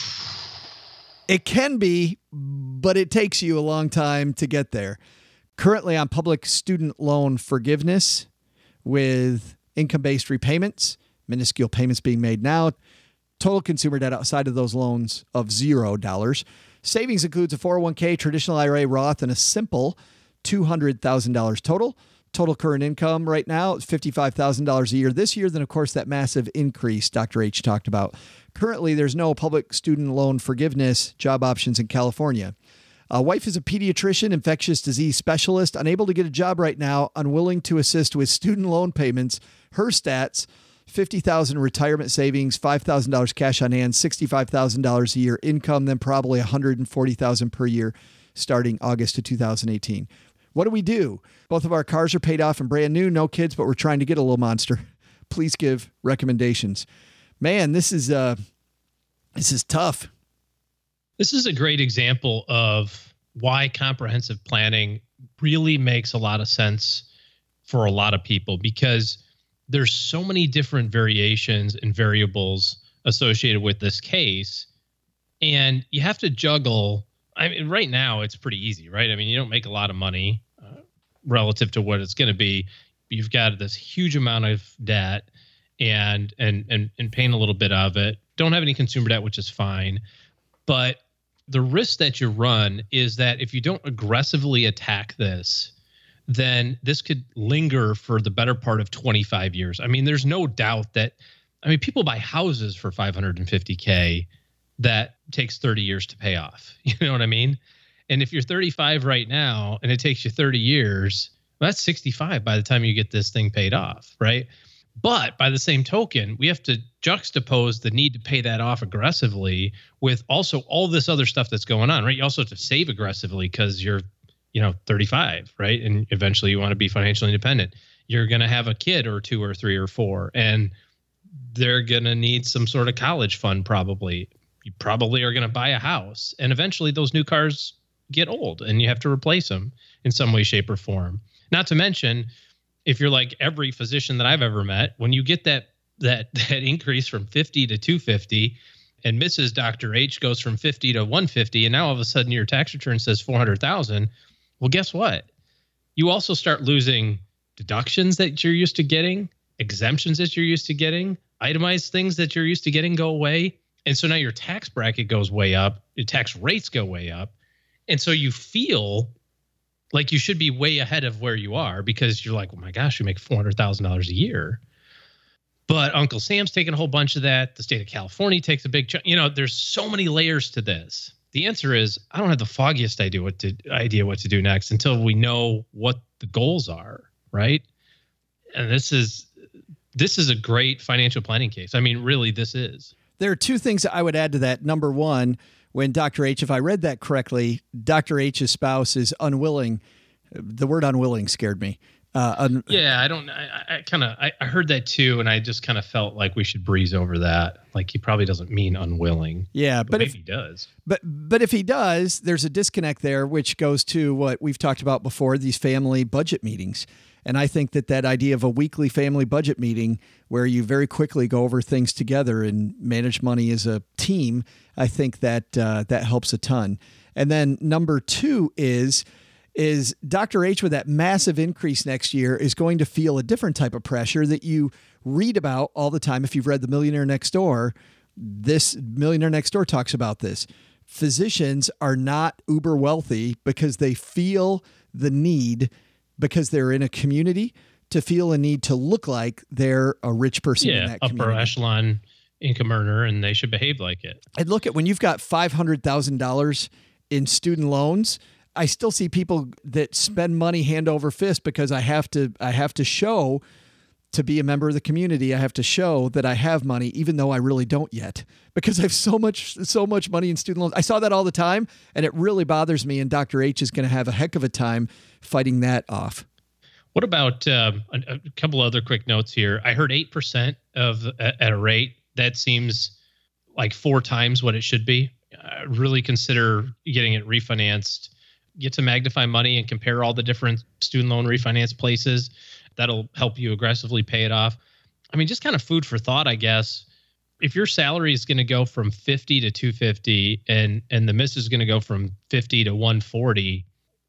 it can be, but it takes you a long time to get there. Currently on public student loan forgiveness with income-based repayments, minuscule payments being made now, total consumer debt outside of those loans of zero dollars. Savings includes a four oh one k, traditional I R A, Roth, and a simple two hundred thousand dollars total. Total current income right now is fifty-five thousand dollars a year this year. Then, of course, that massive increase Doctor H talked about. Currently, there's no public student loan forgiveness job options in California. Uh, wife is a pediatrician, infectious disease specialist, unable to get a job right now, unwilling to assist with student loan payments. Her stats, fifty thousand dollars retirement savings, five thousand dollars cash on hand, sixty-five thousand dollars a year income, then probably one hundred forty thousand dollars per year starting August of two thousand eighteen. What do we do? Both of our cars are paid off and brand new, no kids, but we're trying to get a little monster. Please give recommendations. Man, this is uh, this is tough. This is a great example of why comprehensive planning really makes a lot of sense for a lot of people, because there's so many different variations and variables associated with this case. And you have to juggle. I mean, right now it's pretty easy, right? I mean, you don't make a lot of money uh, relative to what it's going to be. You've got this huge amount of debt and, and, and, and paying a little bit of it. Don't have any consumer debt, which is fine. But the risk that you run is that if you don't aggressively attack this, then this could linger for the better part of twenty-five years. I mean, there's no doubt that, I mean, people buy houses for five hundred fifty K that takes thirty years to pay off. You know what I mean? And if you're thirty-five right now and it takes you thirty years, well, that's sixty-five by the time you get this thing paid off, right? But by the same token, we have to juxtapose the need to pay that off aggressively with also all this other stuff that's going on, right? You also have to save aggressively because you're, you know, thirty-five, right? And eventually you want to be financially independent. You're going to have a kid or two or three or four, and they're going to need some sort of college fund probably. You probably are going to buy a house, and eventually those new cars get old and you have to replace them in some way, shape, or form. Not to mention, if you're like every physician that I've ever met, when you get that that that increase from fifty to two fifty, and Missus Doctor H goes from fifty to one fifty, and now all of a sudden your tax return says four hundred thousand. Well, guess what? You also start losing deductions that you're used to getting, exemptions that you're used to getting, itemized things that you're used to getting go away. And so now your tax bracket goes way up, your tax rates go way up. And so you feel like you should be way ahead of where you are because you're like, oh my gosh, you make four hundred thousand dollars a year. But Uncle Sam's taking a whole bunch of that. The state of California takes a big chunk. You know, there's so many layers to this. The answer is I don't have the foggiest idea what to idea what to do next until we know what the goals are, right? And this is this is a great financial planning case. I mean, really, this is. There are two things that I would add to that. Number one, when Doctor H, if I read that correctly, Doctor H's spouse is unwilling. The word unwilling scared me. Uh, un- yeah, I don't, I, I kind of, I, I heard that too. And I just kind of felt like we should breeze over that. Like he probably doesn't mean unwilling. Yeah. But, but maybe if he does. But, but if he does, there's a disconnect there, which goes to what we've talked about before, these family budget meetings. And I think that that idea of a weekly family budget meeting where you very quickly go over things together and manage money as a team, I think that uh, that helps a ton. And then number two is, is Doctor H with that massive increase next year is going to feel a different type of pressure that you read about all the time. If you've read The Millionaire Next Door, This Millionaire Next Door talks about this. Physicians are not uber wealthy because they feel the need, because they're in a community, to feel a need to look like they're a rich person yeah, in that upper community. echelon income earner, and they should behave like it. And look at when you've got five hundred thousand dollars in student loans, I still see people that spend money hand over fist because I have to, I have to show to be a member of the community. I have to show that I have money, even though I really don't yet, because I have so much, so much money in student loans. I saw that all the time, and it really bothers me. And Doctor H is going to have a heck of a time fighting that off. What about um, a, a couple other quick notes here? I heard eight percent of at a rate. That seems like four times what it should be. Uh, really consider getting it refinanced. Get to Magnify Money and compare all the different student loan refinance places. That'll help you aggressively pay it off. I mean, just kind of food for thought, I guess. If your salary is going to go from fifty to two fifty and and the miss is going to go from fifty to one forty,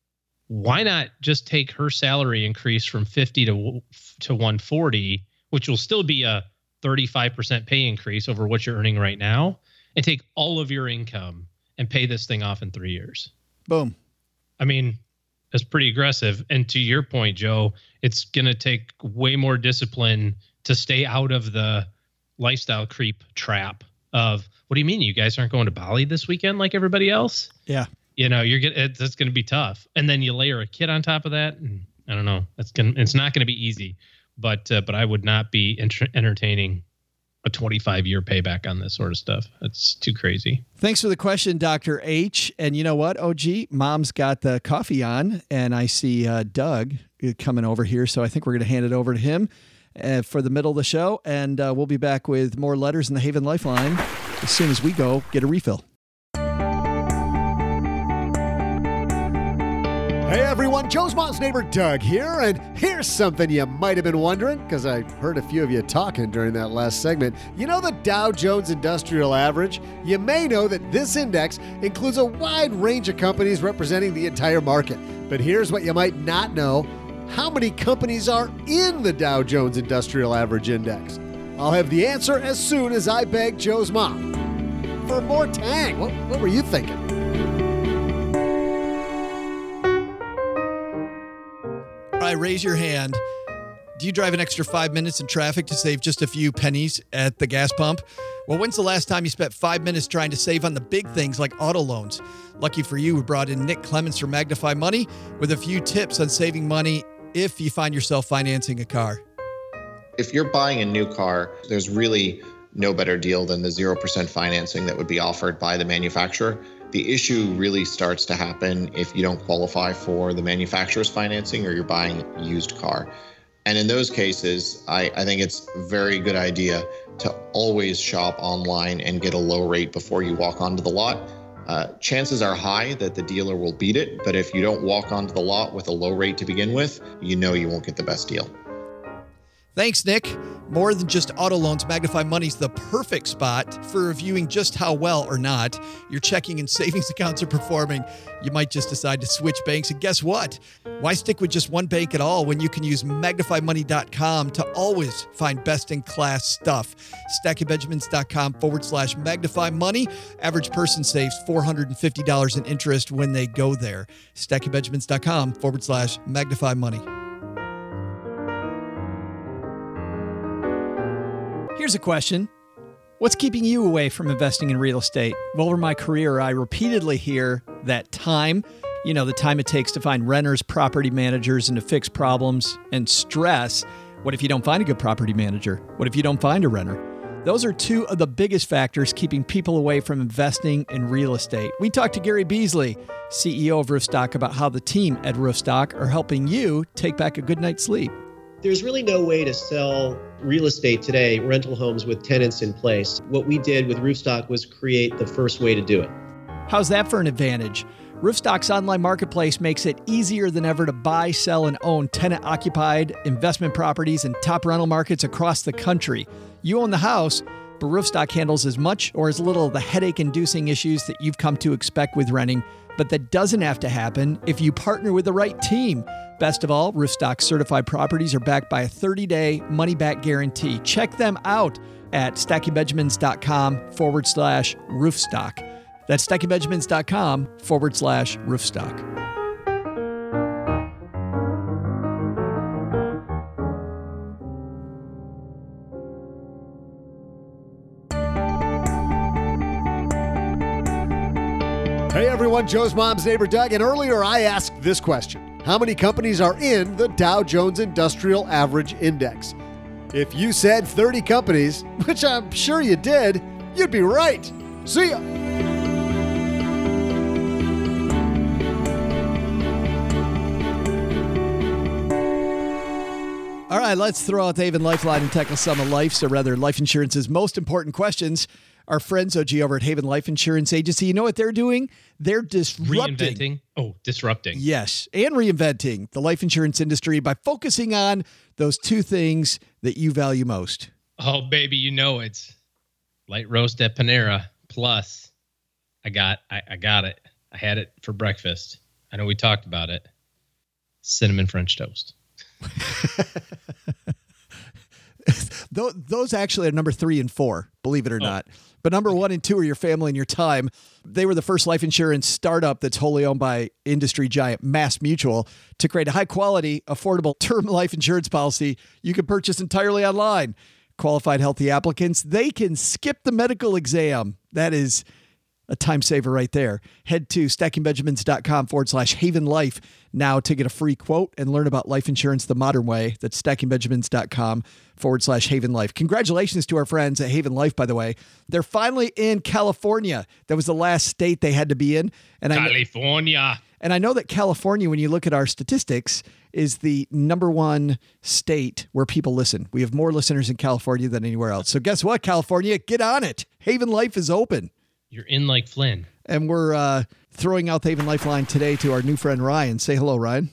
why not just take her salary increase from fifty to to one forty, which will still be a thirty-five percent pay increase over what you're earning right now, and take all of your income and pay this thing off in three years? Boom. I mean, that's pretty aggressive. And to your point, Joe, it's going to take way more discipline to stay out of the lifestyle creep trap of, what do you mean you guys aren't going to Bali this weekend like everybody else? Yeah. You know, you're getting, it, that's going to be tough. And then you layer a kid on top of that. And I don't know. That's going to, it's not going to be easy, but, uh, but I would not be ent- entertaining a twenty-five year payback on this sort of stuff. That's too crazy. Thanks for the question, Doctor H. And you know what, O G, Mom's got the coffee on, and I see uh, Doug coming over here. So I think we're going to hand it over to him uh, for the middle of the show. And uh, we'll be back with more letters in the Haven Lifeline as soon as we go get a refill. Hey everyone, Joe's mom's neighbor Doug here, and here's something you might have been wondering, because I heard a few of you talking during that last segment. You know the Dow Jones Industrial Average? You may know that this index includes a wide range of companies representing the entire market. But here's what you might not know. How many companies are in the Dow Jones Industrial Average Index? I'll have the answer as soon as I beg Joe's mom for more tang. What, what were you thinking? All right, raise your hand. Do you drive an extra five minutes in traffic to save just a few pennies at the gas pump? Well, when's the last time you spent five minutes trying to save on the big things like auto loans? Lucky for you, we brought in Nick Clements from Magnify Money with a few tips on saving money if you find yourself financing a car. If you're buying a new car, there's really no better deal than the zero percent financing that would be offered by the manufacturer. The issue really starts to happen if you don't qualify for the manufacturer's financing or you're buying a used car. And in those cases, I, I think it's a very good idea to always shop online and get a low rate before you walk onto the lot. Uh, chances are high that the dealer will beat it, but if you don't walk onto the lot with a low rate to begin with, you know you won't get the best deal. Thanks, Nick. More than just auto loans, Magnify Money's the perfect spot for reviewing just how well or not your checking and savings accounts are performing. You might just decide to switch banks, and guess what? Why stick with just one bank at all when you can use magnify money dot com to always find best-in-class stuff? stackingbenjamins.com forward slash magnify money. Average person saves four hundred fifty dollars in interest when they go there. stackingbenjamins.com forward slash magnify money. Here's a question. What's keeping you away from investing in real estate? Well, over my career, I repeatedly hear that time, you know, the time it takes to find renters, property managers, and to fix problems, and stress. What if you don't find a good property manager? What if you don't find a renter? Those are two of the biggest factors keeping people away from investing in real estate. We talked to Gary Beasley, C E O of Roofstock, about how the team at Roofstock are helping you take back a good night's sleep. There's really no way to sell real estate today, rental homes with tenants in place. What we did with Roofstock was create the first way to do it. How's that for an advantage? Roofstock's online marketplace makes it easier than ever to buy, sell, and own tenant-occupied investment properties in top rental markets across the country. You own the house, but Roofstock handles as much or as little of the headache-inducing issues that you've come to expect with renting but that doesn't have to happen if you partner with the right team. Best of all, Roofstock certified properties are backed by a thirty-day money-back guarantee. Check them out at stackingbenjamins.com forward slash roofstock. That's stackingbenjamins.com forward slash roofstock. Hey everyone, Joe's mom's neighbor Doug, and earlier I asked this question. How many companies are in the Dow Jones Industrial Average Index? If you said thirty companies, which I'm sure you did, you'd be right. See ya! All right, let's throw out the Haven Lifeline and tackle some of life's, or rather life insurance's most important questions. Our friends, O G, over at Haven Life Insurance Agency, you know what they're doing? They're disrupting. Reinventing. Oh, disrupting. Yes, and reinventing the life insurance industry by focusing on those two things that you value most. Oh, baby, you know it's light roast at Panera. Plus, I got, I, I got it. I had it for breakfast. I know we talked about it. Cinnamon French toast. Those actually are number three and four, believe it or oh. not. But number one and two are your family and your time. They were the first life insurance startup that's wholly owned by industry giant Mass Mutual to create a high-quality, affordable term life insurance policy you can purchase entirely online. Qualified healthy applicants, they can skip the medical exam. That is a time saver right there. Head to stackingbenjamins.com forward slash Haven Life now to get a free quote and learn about life insurance the modern way. That's stackingbenjamins.com forward slash Haven Life. Congratulations to our friends at Haven Life, by the way. They're finally in California. That was the last state they had to be in. And California. I, and I know that California, when you look at our statistics, is the number one state where people listen. We have more listeners in California than anywhere else. So guess what, California? Get on it. Haven Life is open. You're in like Flynn. And we're uh, throwing out the Haven Lifeline today to our new friend, Ryan. Say hello, Ryan.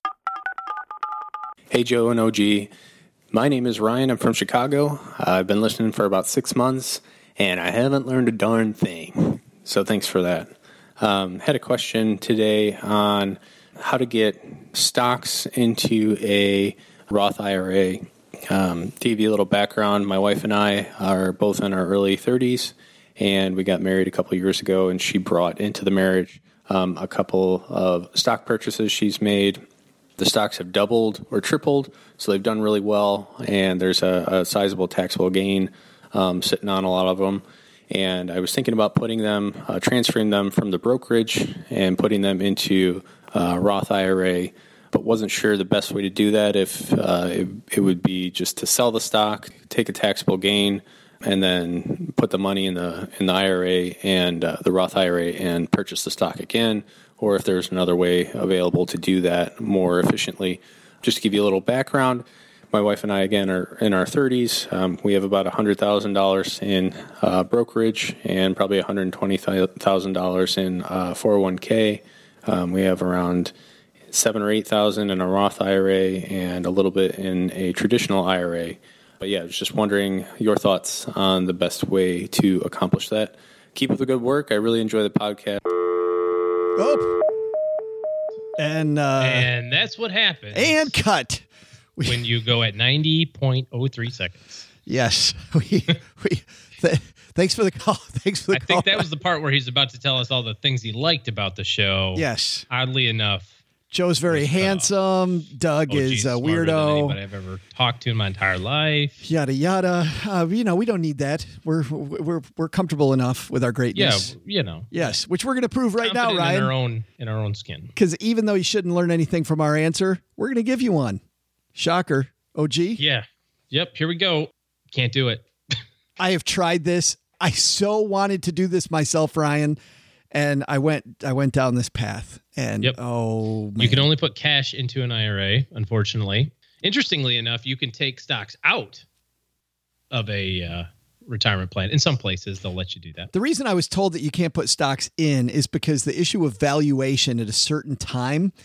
Hey, Joe and O G. My name is Ryan. I'm from Chicago. Uh, I've been listening for about six months, and I haven't learned a darn thing. So thanks for that. Um, had a question today on how to get stocks into a Roth I R A. Um, to give you a little background, my wife and I are both in our early thirties. And we got married a couple of years ago, and she brought into the marriage um, a couple of stock purchases she's made. The stocks have doubled or tripled, so they've done really well, and there's a, a sizable taxable gain um, sitting on a lot of them. And I was thinking about putting them, uh, transferring them from the brokerage and putting them into uh, Roth I R A, but wasn't sure the best way to do that, if uh, it, it would be just to sell the stock, take a taxable gain, and then put the money in the in the I R A and uh, the Roth I R A and purchase the stock again, or if there's another way available to do that more efficiently. Just to give you a little background, my wife and I, again, are in our thirties. Um, we have about one hundred thousand dollars in uh, brokerage and probably one hundred twenty thousand dollars in uh, four oh one k. Um, we have around seven or eight thousand dollars in a Roth I R A and a little bit in a traditional I R A. But yeah, I was just wondering your thoughts on the best way to accomplish that. Keep up the good work. I really enjoy the podcast. Oh. And uh, and that's what happens. And cut. We, when you go at ninety point oh three seconds. Yes. We, we th- thanks for the call. Thanks for the I call. think that was the part where he's about to tell us all the things he liked about the show. Yes. Oddly enough. Joe's very handsome. Doug O G's is a smarter than weirdo. anybody I've ever talked to in my entire life. Yada yada. Uh, you know, we don't need that. We're we're we're comfortable enough with our greatness. Yeah, you know. Yes, which we're going to prove right now, Confident Ryan. In our own in our own skin. Because even though you shouldn't learn anything from our answer, we're going to give you one. Shocker, O G. Yeah. Yep. Here we go. Can't do it. I have tried this. I so wanted to do this myself, Ryan. And I went I went down this path, and yep. oh, man. You can only put cash into an I R A, unfortunately. Interestingly enough, you can take stocks out of a uh, retirement plan. In some places, they'll let you do that. The reason I was told that you can't put stocks in is because the issue of valuation at a certain time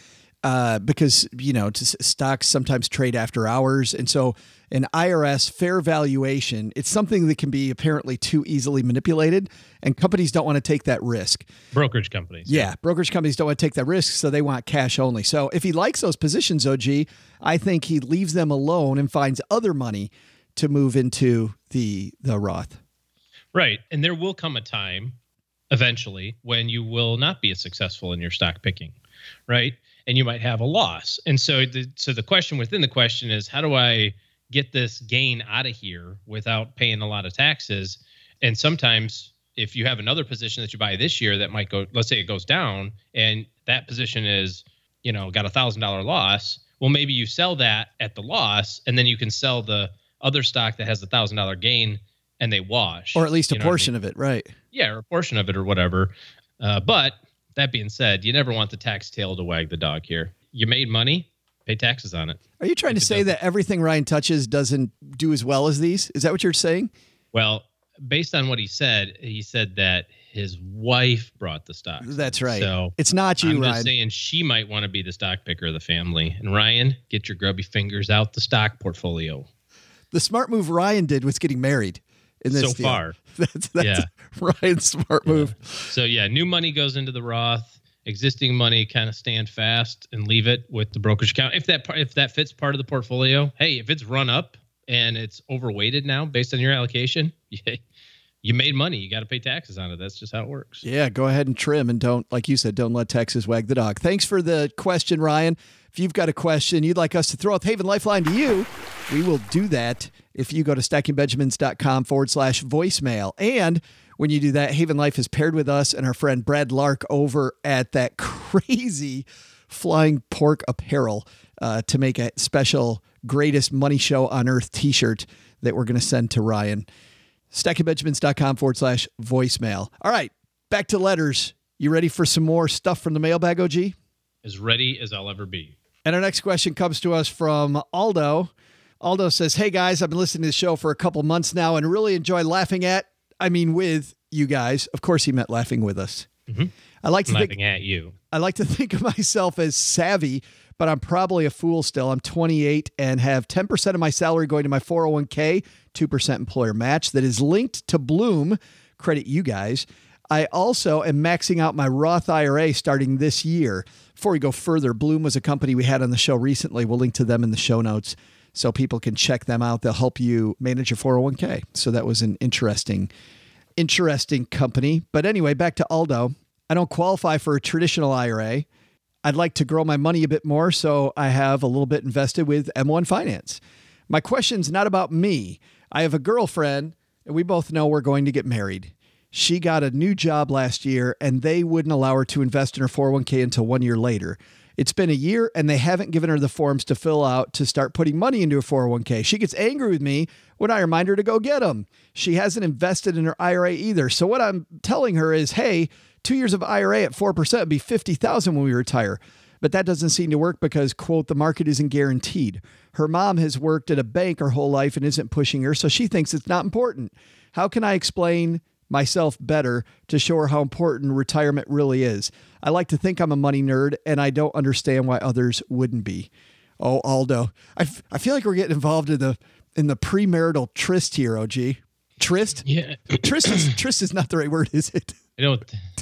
uh, because, you know, t- stocks sometimes trade after hours. And so an I R S fair valuation, it's something that can be apparently too easily manipulated, and companies don't want to take that risk. Brokerage companies. Yeah, brokerage companies don't want to take that risk, so they want cash only. So if he likes those positions, O G, I think he leaves them alone and finds other money to move into the the Roth. Right. And there will come a time eventually when you will not be as successful in your stock picking, right? And you might have a loss. And so the so the question within the question is, how do I get this gain out of here without paying a lot of taxes? And sometimes if you have another position that you buy this year that might go, let's say it goes down, and that position is, you know, got a thousand dollar loss. Well, maybe you sell that at the loss, and then you can sell the other stock that has a thousand dollar gain, and they wash, or at least a you know portion what I mean? of it, right? Yeah, or a portion of it, or whatever. Uh, but that being said, you never want the tax tail to wag the dog here. You made money, pay taxes on it. Are you trying If to it say doesn't- that everything Ryan touches doesn't do as well as these? Is that what you're saying? Well, based on what he said, he said that his wife brought the stock. That's right. So it's not you, I'm Ryan. just saying she might want to be the stock picker of the family. And Ryan, get your grubby fingers out the stock portfolio. The smart move Ryan did was getting married in this So deal. far. That's, that's Yeah. Ryan's smart move. So yeah, new money goes into the Roth. Existing money kind of stand fast and leave it with the brokerage account. If that par- if that fits part of the portfolio, hey, if it's run up and it's overweighted now based on your allocation, you, you made money. You got to pay taxes on it. That's just how it works. Yeah, go ahead and trim, and don't, like you said, don't let taxes wag the dog. Thanks for the question, Ryan. If you've got a question you'd like us to throw out the Haven Lifeline to you, we will do that if you go to stackingbenjamins.com forward slash voicemail. And when you do that, Haven Life is paired with us and our friend Brad Lark over at that crazy Flying Pork Apparel uh, to make a special Greatest Money Show on Earth t-shirt that we're going to send to Ryan. stackingbenjamins.com forward slash voicemail. All right, back to letters. You ready for some more stuff from the mailbag, O G? As ready as I'll ever be. And our next question comes to us from Aldo. Aldo says, hey guys, I've been listening to the show for a couple months now and really enjoy laughing at, I mean, with you guys. Of course he meant laughing with us. Mm-hmm. I like to laughing think, at you. I like to think of myself as savvy, but I'm probably a fool still. I'm twenty-eight and have ten percent of my salary going to my four oh one k, two percent employer match that is linked to Bloom. Credit you guys. I also am maxing out my Roth I R A starting this year. Before we go further, Bloom was a company we had on the show recently. We'll link to them in the show notes so people can check them out. They'll help you manage your four oh one k. So that was an interesting, interesting company. But anyway, back to Aldo. I don't qualify for a traditional I R A. I'd like to grow my money a bit more, so I have a little bit invested with M one Finance. My question's not about me. I have a girlfriend, and we both know we're going to get married. She got a new job last year, and they wouldn't allow her to invest in her four oh one k until one year later. It's been a year, and they haven't given her the forms to fill out to start putting money into her four oh one k. She gets angry with me when I remind her to go get them. She hasn't invested in her I R A either. So what I'm telling her is, hey, two years of I R A at four percent would be fifty thousand dollars when we retire. But that doesn't seem to work because, quote, the market isn't guaranteed. Her mom has worked at a bank her whole life and isn't pushing her, so she thinks it's not important. How can I explain myself better to show her how important retirement really is? I like to think I'm a money nerd, and I don't understand why others wouldn't be. Oh, Aldo, I, f- I feel like we're getting involved in the in the premarital tryst here, O G. Tryst? Yeah. Tryst is, tryst is not the right word, is it? I don't.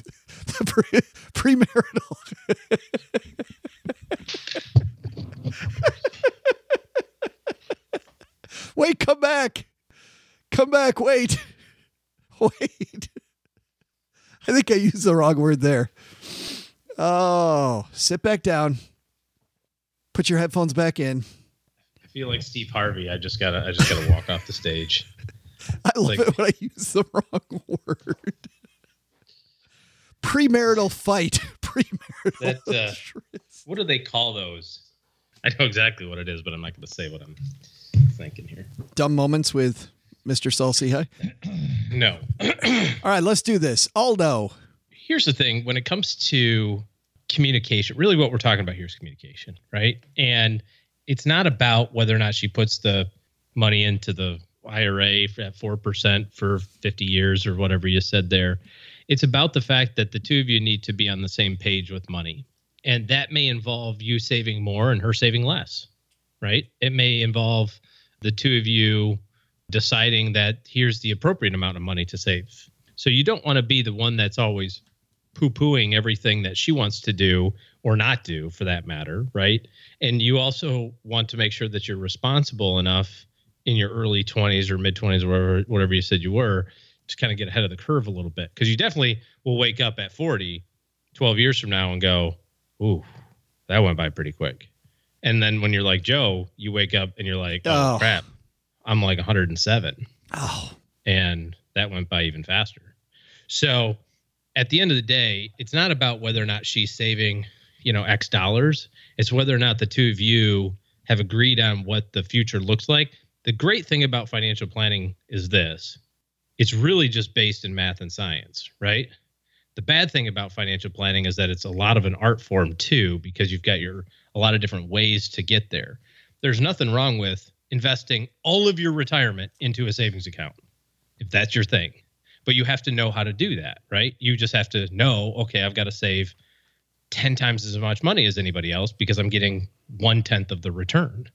The pre- premarital. Wait, come back. Come back, wait. Wait. I think I used the wrong word there. Oh, sit back down. Put your headphones back in. I feel like Steve Harvey. I just gotta. I just gotta walk off the stage. I love Like- it when I use the wrong word. Premarital fight. Premarital. That, uh, tryst. What do they call those? I know exactly what it is, but I'm not going to say what I'm thinking here. Dumb moments with Mister Salsihai. No. All right, let's do this. Aldo. Here's the thing. When it comes to communication, really what we're talking about here is communication, right? And it's not about whether or not she puts the money into the I R A at four percent for fifty years or whatever you said there. It's about the fact that the two of you need to be on the same page with money. And that may involve you saving more and her saving less, right? It may involve the two of you deciding that here's the appropriate amount of money to save. So you don't want to be the one that's always poo-pooing everything that she wants to do or not do, for that matter, right? And you also want to make sure that you're responsible enough in your early twenties or mid-twenties or whatever, whatever you said you were, to kind of get ahead of the curve a little bit. Because you definitely will wake up at forty, twelve years from now and go, ooh, that went by pretty quick. And then when you're like Joe, you wake up and you're like, oh, Oh. crap, I'm like one hundred seven. Oh, And that went by even faster. So at the end of the day, it's not about whether or not she's saving, you know, X dollars. It's whether or not the two of you have agreed on what the future looks like. The great thing about financial planning is this. It's really just based in math and science, right? The bad thing about financial planning is that it's a lot of an art form too, because you've got your a lot of different ways to get there. There's nothing wrong with investing all of your retirement into a savings account, if that's your thing. But you have to know how to do that, right? You just have to know, okay, I've got to save ten times as much money as anybody else because I'm getting one-tenth of the return.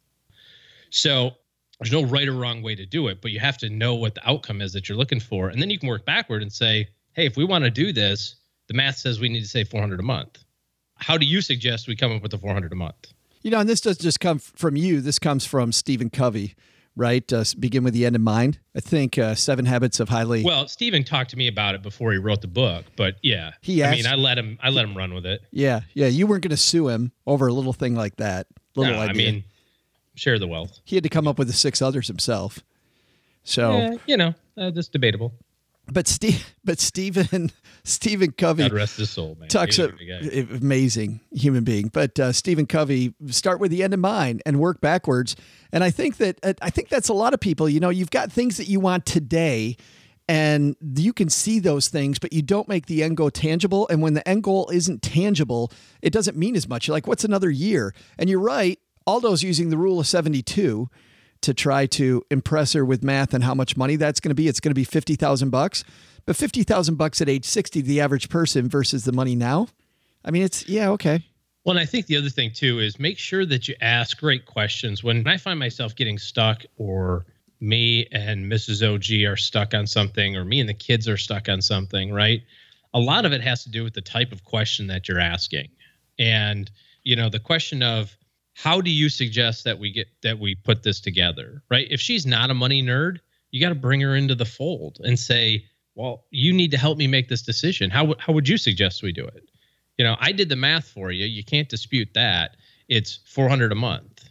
So there's no right or wrong way to do it, but you have to know what the outcome is that you're looking for. And then you can work backward and say, hey, if we want to do this, the math says we need to save four hundred a month. How do you suggest we come up with the four hundred a month? you know, and this doesn't just come f- from you. This comes from Stephen Covey, right? Uh, begin with the end in mind. I think uh, Seven Habits of Highly. Well, Stephen talked to me about it before he wrote the book, but yeah, He I asked- mean, I let him, I let him run with it. Yeah, yeah. You weren't going to sue him over a little thing like that. Little No, idea. I mean, share the wealth. He had to come up with the six others himself. So, Yeah, you know, uh, that's debatable. but Steve, but Stephen, Stephen Covey God rest his soul, man. talks He a, was a good guy. amazing human being. But uh, Stephen Covey, start with the end in mind and work backwards. And I think that uh, I think that's a lot of people. You know, you've got things that you want today, and you can see those things, but you don't make the end goal tangible. And when the end goal isn't tangible, it doesn't mean as much. You're like, what's another year? And you're right. Aldo's using the rule of seventy-two to try to impress her with math and how much money that's going to be. It's going to be fifty thousand bucks, but fifty thousand bucks at age sixty, the average person versus the money now. I mean, it's, yeah, okay. Well, and I think the other thing too is make sure that you ask great questions. When I find myself getting stuck, or me and Missus O G are stuck on something, or me and the kids are stuck on something, right? A lot of it has to do with the type of question that you're asking. And, you know, the question of, how do you suggest that we get that we put this together, right? If she's not a money nerd, you got to bring her into the fold and say, well, you need to help me make this decision. How how would you suggest we do it? You know, I did the math for you. You can't dispute that. It's four hundred a month.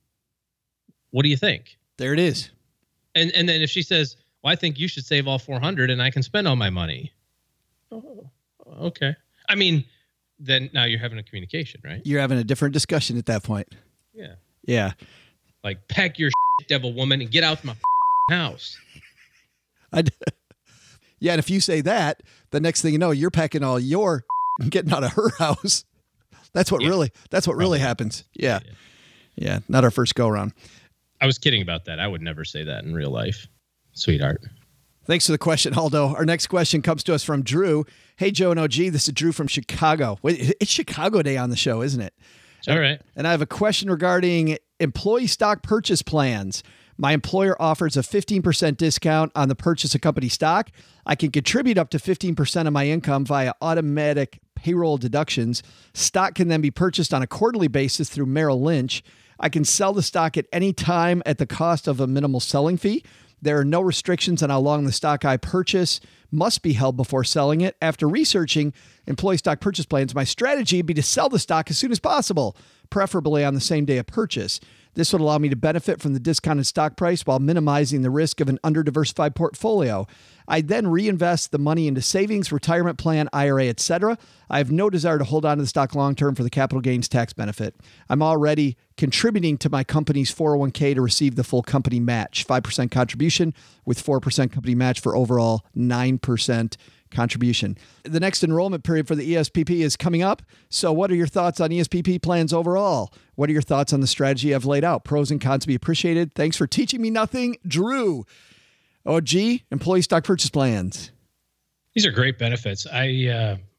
What do you think? There it is. And and then if she says, well, I think you should save all four hundred and I can spend all my money. Oh, okay. I mean, then now you're having a communication, right? You're having a different discussion at that point. Yeah. Yeah. Like, pack your shit, devil woman, and get out my house. I'd, yeah. And if you say that, the next thing you know, you're packing all your and getting out of her house. That's what Yeah. really, that's what really Probably. happens. Yeah. Yeah. Yeah. Not our first go around. I was kidding about that. I would never say that in real life, sweetheart. Thanks for the question, Aldo. Our next question comes to us from Drew. Hey, Joe and O G, this is Drew from Chicago. Wait, it's Chicago Day on the show, isn't it? All right. And I have a question regarding employee stock purchase plans. My employer offers a fifteen percent discount on the purchase of company stock. I can contribute up to fifteen percent of my income via automatic payroll deductions. Stock can then be purchased on a quarterly basis through Merrill Lynch. I can sell the stock at any time at the cost of a minimal selling fee. There are no restrictions on how long the stock I purchase must be held before selling it. After researching employee stock purchase plans, my strategy would be to sell the stock as soon as possible, preferably on the same day of purchase. This would allow me to benefit from the discounted stock price while minimizing the risk of an under-diversified portfolio. I then reinvest the money into savings, retirement plan, I R A, et cetera. I have no desire to hold on to the stock long-term for the capital gains tax benefit. I'm already contributing to my company's four oh one k to receive the full company match, five percent contribution with four percent company match for overall nine percent contribution. The next enrollment period for the E S P P is coming up. So what are your thoughts on E S P P plans overall? What are your thoughts on the strategy I've laid out? Pros and cons to be appreciated. Thanks for teaching me nothing, Drew. O G, employee stock purchase plans. These are great benefits. I uh,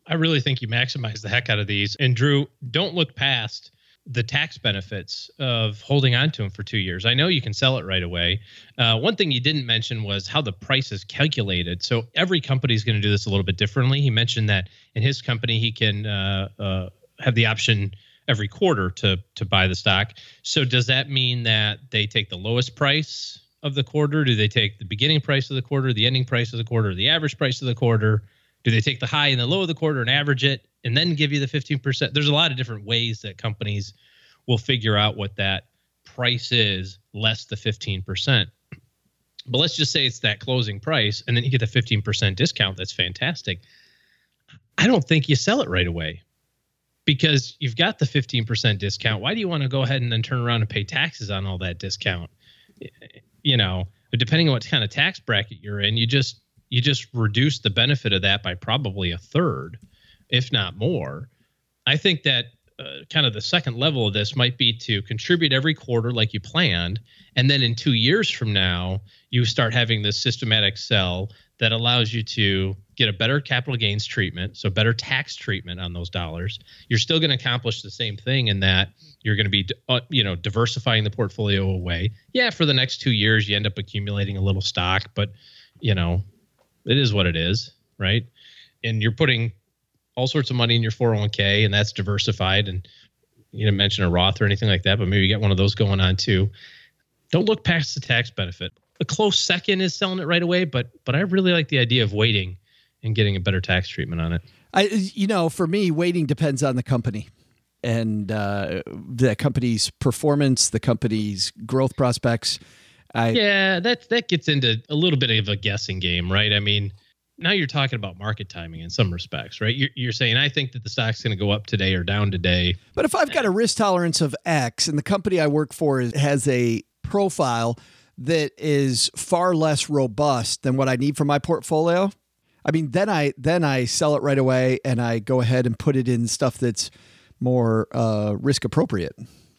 I really think you maximize the heck out of these. And Drew, don't look past the tax benefits of holding on to them for two years. I know you can sell it right away. Uh, one thing you didn't mention was how the price is calculated. So every company is going to do this a little bit differently. He mentioned that in his company, he can uh, uh, have the option every quarter to to buy the stock. So does that mean that they take the lowest price of the quarter? Do they take the beginning price of the quarter, the ending price of the quarter, the average price of the quarter? Do they take the high and the low of the quarter and average it and then give you the fifteen percent? There's a lot of different ways that companies will figure out what that price is less the fifteen percent. But let's just say it's that closing price and then you get the fifteen percent discount. That's fantastic. I don't think you sell it right away because you've got the fifteen percent discount. Why do you want to go ahead and then turn around and pay taxes on all that discount? You know, depending on what kind of tax bracket you're in, you just you just reduce the benefit of that by probably a third, if not more. I think that uh, kind of the second level of this might be to contribute every quarter like you planned. And then in two years from now, you start having this systematic sell that allows you to get a better capital gains treatment, so better tax treatment on those dollars. You're still going to accomplish the same thing in that you're going to be, uh, you know, diversifying the portfolio away. Yeah, for the next two years, you end up accumulating a little stock, but, you know, it is what it is, right? And you're putting all sorts of money in your four oh one k, and that's diversified. And you didn't mention a Roth or anything like that, but maybe you get one of those going on too. Don't look past the tax benefit. A close second is selling it right away, but but I really like the idea of waiting and getting a better tax treatment on it. I, you know, for me, waiting depends on the company and uh, the company's performance, the company's growth prospects. I, yeah, that that gets into a little bit of a guessing game, right? I mean, now you're talking about market timing in some respects, right? You're, you're saying, I think that the stock's going to go up today or down today. But if I've got a risk tolerance of X and the company I work for is, has a profile that is far less robust than what I need for my portfolio, I mean, then I then I sell it right away and I go ahead and put it in stuff that's more uh, risk appropriate.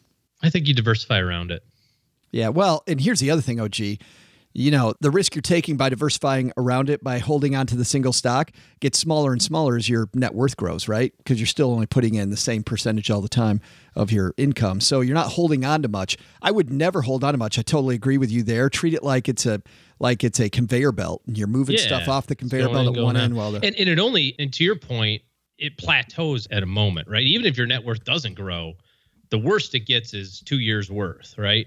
I think you diversify around it. Yeah, well, and here's the other thing, O G. You know, the risk you're taking by diversifying around it, by holding on to the single stock, gets smaller and smaller as your net worth grows, right? Because you're still only putting in the same percentage all the time of your income. So you're not holding on to much. I would never hold on to much. I totally agree with you there. Treat it like it's a like it's a conveyor belt. And you're moving yeah, stuff off the conveyor belt at one end while the and, and it only, and to your point, it plateaus at a moment, right? Even if your net worth doesn't grow, the worst it gets is two years worth, right,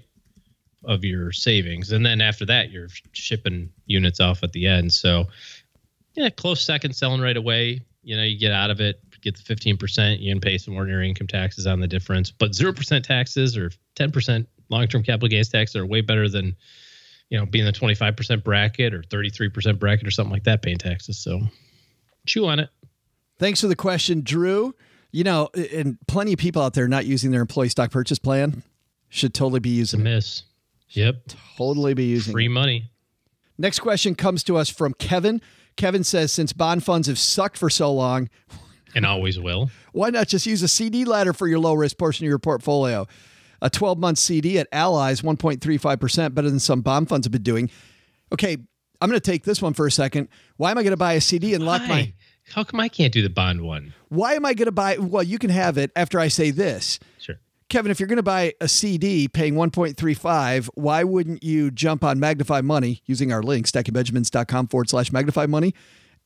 of your savings. And then after that, you're shipping units off at the end. So yeah, close second, selling right away. You know, you get out of it, get the fifteen percent, you can pay some ordinary income taxes on the difference, but zero percent taxes or ten percent long-term capital gains tax are way better than, you know, being the twenty-five percent bracket or thirty-three percent bracket or something like that paying taxes. So chew on it. Thanks for the question, Drew. You know, and plenty of people out there not using their employee stock purchase plan should totally be using it. Miss. Yep. Totally be using free it. money. Next question comes to us from Kevin. Kevin says, since bond funds have sucked for so long, and always will, why not just use a C D ladder for your low risk portion of your portfolio? A twelve month C D at Allies, one point three five percent, better than some bond funds have been doing. Okay, I'm going to take this one for a second. Why am I going to buy a C D and lock why? my... How come I can't do the bond one? Why am I going to buy... Well, you can have it after I say this. Sure. Kevin, if you're going to buy a C D paying one point three five, why wouldn't you jump on Magnify Money using our link, stackingbenjamins.com forward slash Magnify Money,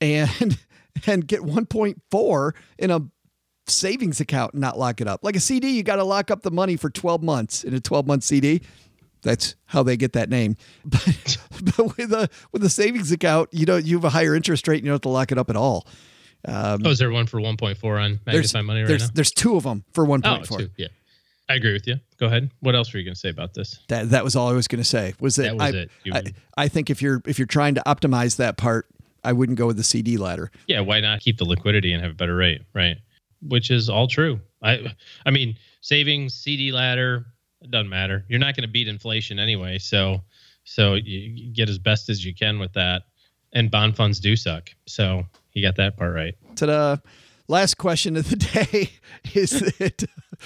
and and get one point four in a savings account and not lock it up? Like a C D, you got to lock up the money for twelve months in a twelve month C D. That's how they get that name. But, but with a with a savings account, you know, you have a higher interest rate and you don't have to lock it up at all. Um, oh, is there one for one point four on Magnify Money right there's, now? There's two of them for one point four. Oh, two, yeah. I agree with you. Go ahead. What else were you going to say about this? That that was all I was going to say. Was that, that was I, it. You, I, I think if you're if you're trying to optimize that part, I wouldn't go with the C D ladder. Yeah, why not keep the liquidity and have a better rate, right? Which is all true. I I mean, savings, C D ladder, it doesn't matter. You're not going to beat inflation anyway, so so you get as best as you can with that. And bond funds do suck, so you got that part right. Ta-da! Last question of the day is that.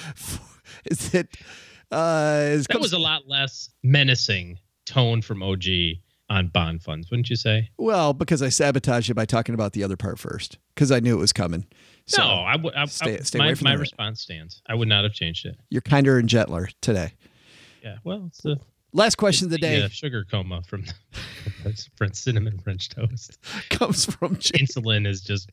Is that uh, is that was a lot less menacing tone from O G on bond funds, wouldn't you say? Well, because I sabotaged it by talking about the other part first, because I knew it was coming. So no, I would. I, stay, I, stay my away from my that. response stands. I would not have changed it. You're kinder and gentler today. Yeah. Well, it's the last question of the day. Uh, sugar coma from French cinnamon French toast comes from James. Insulin is just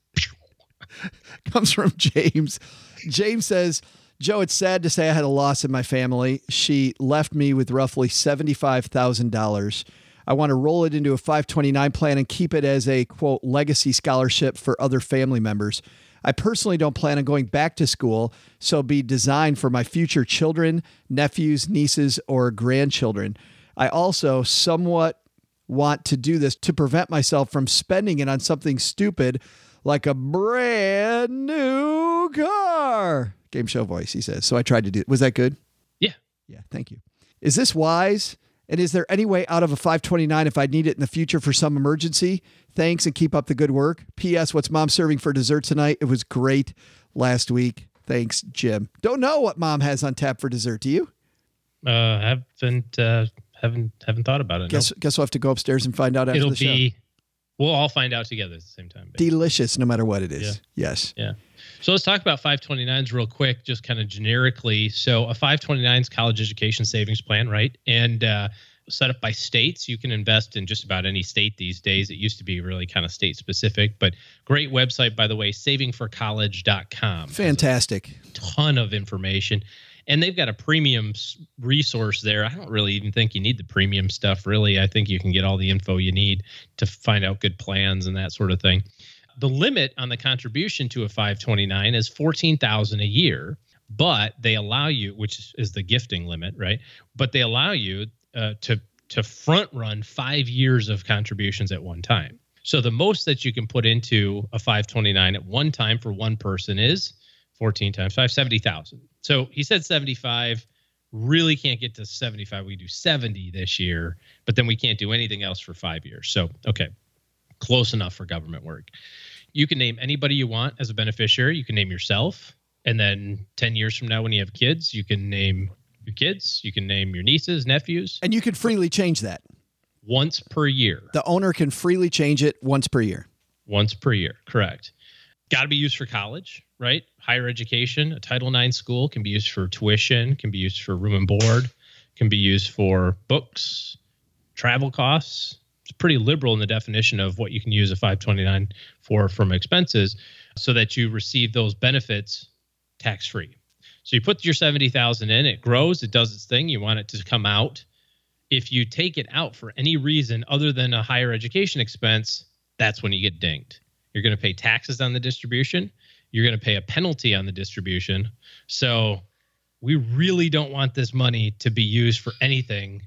comes from James. James says, Joe, it's sad to say I had a loss in my family. She left me with roughly seventy-five thousand dollars. I want to roll it into a five twenty-nine plan and keep it as a, quote, legacy scholarship for other family members. I personally don't plan on going back to school, so it'll be designed for my future children, nephews, nieces, or grandchildren. I also somewhat want to do this to prevent myself from spending it on something stupid like a brand new car. Game show voice, he says. So I tried to do it. Was that good? Yeah. Yeah, thank you. Is this wise? And is there any way out of a five twenty-nine if I need it in the future for some emergency? Thanks and keep up the good work. P S. What's mom serving for dessert tonight? It was great last week. Thanks, Jim. Don't know what mom has on tap for dessert. Do you? Uh, haven't uh, haven't haven't thought about it. Guess no. guess we'll have to go upstairs and find out after It'll the show. be. We'll all find out together at the same time. Basically. Delicious, no matter what it is. Yeah. Yes. Yeah. So let's talk about five twenty-nines real quick, just kind of generically. So a five twenty-nine is college education savings plan, right? And uh, set up by states. You can invest in just about any state these days. It used to be really kind of state specific, but great website, by the way, saving for college dot com. Fantastic. Ton of information. And they've got a premium resource there. I don't really even think you need the premium stuff, really. I think you can get all the info you need to find out good plans and that sort of thing. The limit on the contribution to a five twenty-nine is fourteen thousand dollars a year, but they allow you, which is the gifting limit, right? But they allow you uh, to to front run five years of contributions at one time. So the most that you can put into a five twenty-nine at one time for one person is fourteen times five, seventy thousand. So he said seventy-five, really can't get to seventy-five. We do seventy this year, but then we can't do anything else for five years. So, okay, close enough for government work. You can name anybody you want as a beneficiary. You can name yourself. And then ten years from now, when you have kids, you can name your kids. You can name your nieces, nephews. And you can freely change that. Once per year. The owner can freely change it once per year. Once per year, correct. Got to be used for college, right? Higher education, a Title nine school can be used for tuition, can be used for room and board, can be used for books, travel costs. It's pretty liberal in the definition of what you can use a five twenty-nine for from expenses so that you receive those benefits tax-free. So you put your seventy thousand in, it grows, it does its thing, you want it to come out. If you take it out for any reason other than a higher education expense, that's when you get dinged. You're going to pay taxes on the distribution. You're going to pay a penalty on the distribution. So we really don't want this money to be used for anything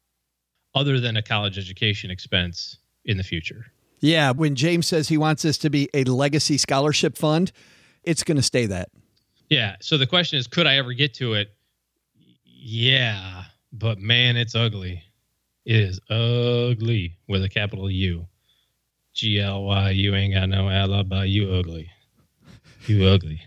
other than a college education expense in the future. Yeah, when James says he wants this to be a legacy scholarship fund, it's going to stay that. Yeah. So the question is, could I ever get to it? Yeah, but man, it's ugly. It is ugly with a capital U. G L Y, you ain't got no alibi, you ugly. You ugly.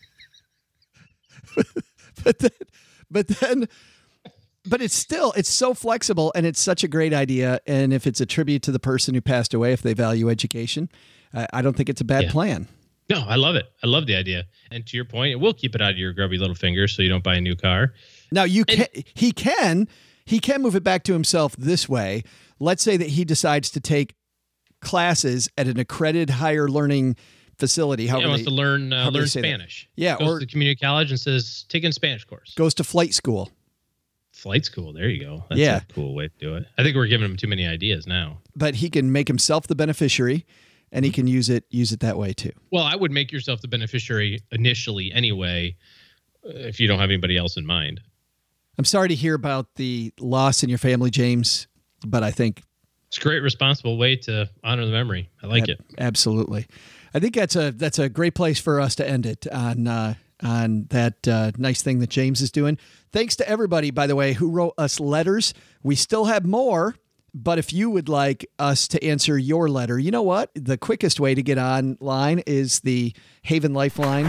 but then, but then, but it's still, it's so flexible and it's such a great idea. And if it's a tribute to the person who passed away, if they value education, I, I don't think it's a bad Yeah. plan. No, I love it. I love the idea. And to your point, it will keep it out of your grubby little fingers so you don't buy a new car. Now you And- can, he can, he can move it back to himself this way. Let's say that he decides to take classes at an accredited higher learning facility. He However wants they- to learn uh, how do they learn say that? Spanish. Yeah, Goes or- to the community college and says, take a Spanish course. goes to flight school. Flight school. There you go. That's Yeah. a cool way to do it. I think we're giving him too many ideas now. But he can make himself the beneficiary and he can use it, use it that way too. Well, I would make yourself the beneficiary initially anyway, uh, if you don't have anybody else in mind. I'm sorry to hear about the loss in your family, James, but I think It's a great, responsible way to honor the memory. I like ab- it. Absolutely. I think that's a that's a great place for us to end it on uh, on that uh, nice thing that James is doing. Thanks to everybody, by the way, who wrote us letters. We still have more, but if you would like us to answer your letter, you know what? The quickest way to get online is the Haven Lifeline.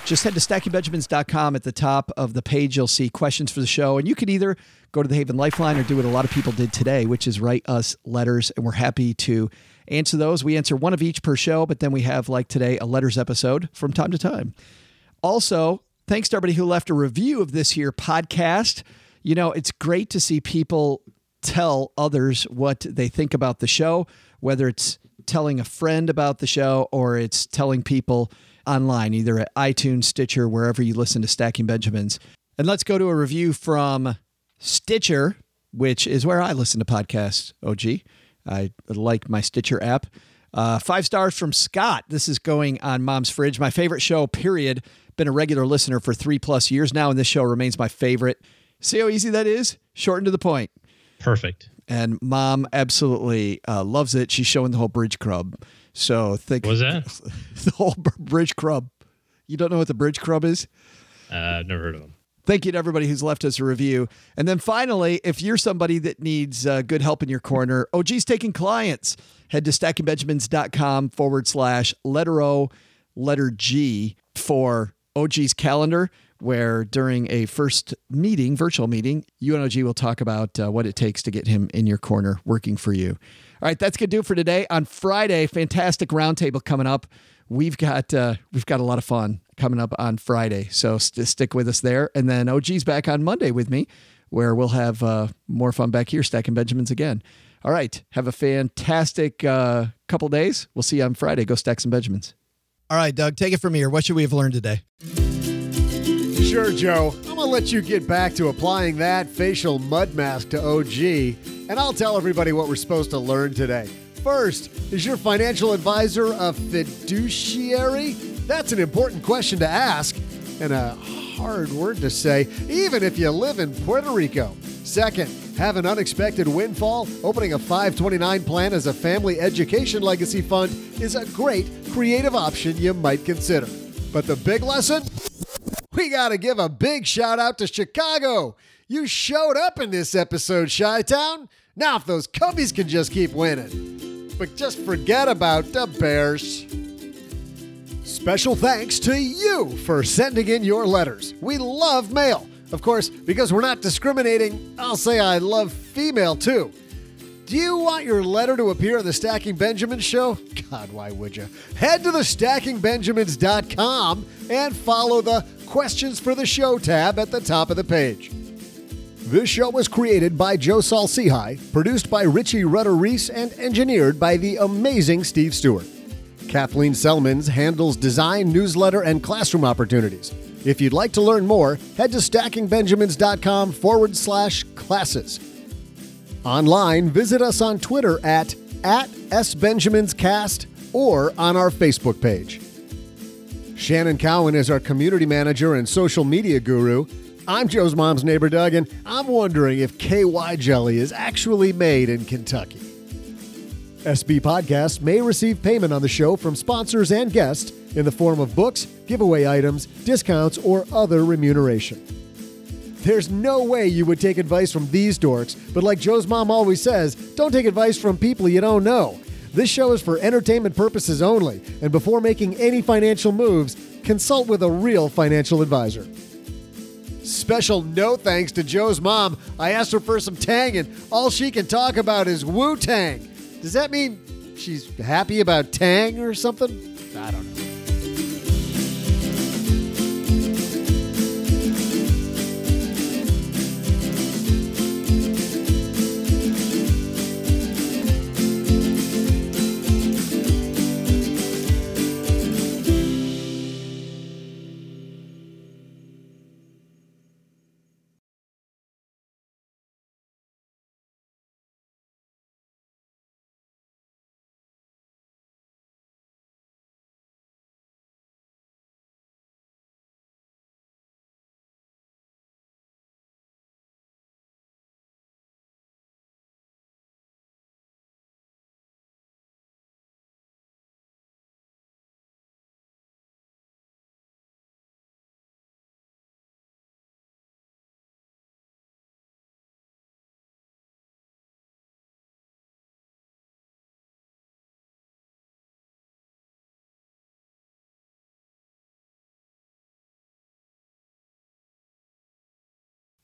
Just head to stacking benjamins dot com. At the top of the page, you'll see questions for the show. And you can either go to the Haven Lifeline or do what a lot of people did today, which is write us letters. And we're happy to answer those. We answer one of each per show, but then we have, like today, a letters episode from time to time. Also, thanks to everybody who left a review of this here podcast. You know, it's great to see people tell others what they think about the show, whether it's telling a friend about the show or it's telling people online, either at iTunes, Stitcher, wherever you listen to Stacking Benjamins. And let's go to a review from Stitcher, which is where I listen to podcasts, O G. I like my Stitcher app. Uh, five stars from Scott. This is going on Mom's Fridge. My favorite show, period. Been a regular listener for three plus years now, and this show remains my favorite. See how easy that is? Short and to the point. Perfect. And Mom absolutely uh, loves it. She's showing the whole bridge crub. So think What was that? The whole br- bridge crub. You don't know what the bridge crub is? Uh, I've never heard of them. Thank you to everybody who's left us a review. And then finally, if you're somebody that needs uh, good help in your corner, O G's taking clients. Head to stacking benjamins dot com forward slash letter O, letter G for O G's calendar, where during a first meeting, virtual meeting, you and O G will talk about uh, what it takes to get him in your corner working for you. All right, that's going to do it for today. On Friday, fantastic roundtable coming up. We've got uh, we've got a lot of fun coming up on Friday, so st- stick with us there. And then O G's back on Monday with me, where we'll have uh, more fun back here, Stacking Benjamins again. All right, have a fantastic uh, couple days. We'll see you on Friday. Go stack some Benjamins. All right, Doug, take it from here. What should we have learned today? Sure, Joe. I'm going to let you get back to applying that facial mud mask to O G, and I'll tell everybody what we're supposed to learn today. First, is your financial advisor a fiduciary? That's an important question to ask and a hard word to say, even if you live in Puerto Rico. Second, have an unexpected windfall? Opening a five twenty-nine plan as a family education legacy fund is a great creative option you might consider. But the big lesson? We got to give a big shout out to Chicago. You showed up in this episode, Chi-Town. Now if those Cubbies can just keep winning. But just forget about the Bears. Special thanks to you for sending in your letters. We love mail. Of course, because we're not discriminating, I'll say I love female too. Do you want your letter to appear on the Stacking Benjamins show? God, why would you? Head to the stacking benjamins dot com and follow the Questions for the Show tab at the top of the page. This show was created by Joe Saul-Sehy, produced by Richie Rutter-Reese, and engineered by the amazing Steve Stewart. Kathleen Selmans handles design, newsletter, and classroom opportunities. If you'd like to learn more, head to stacking benjamins dot com forward slash classes. Online, visit us on Twitter at, at SBenjaminsCast or on our Facebook page. Shannon Cowan is our community manager and social media guru. I'm Joe's mom's neighbor, Doug, and I'm wondering if K Y jelly is actually made in Kentucky. S B Podcasts may receive payment on the show from sponsors and guests in the form of books, giveaway items, discounts, or other remuneration. There's no way you would take advice from these dorks, but like Joe's mom always says, don't take advice from people you don't know. This show is for entertainment purposes only, and before making any financial moves, consult with a real financial advisor. Special no thanks to Joe's mom. I asked her for some Tang, and all she can talk about is Wu-Tang. Does that mean she's happy about Tang or something? I don't know.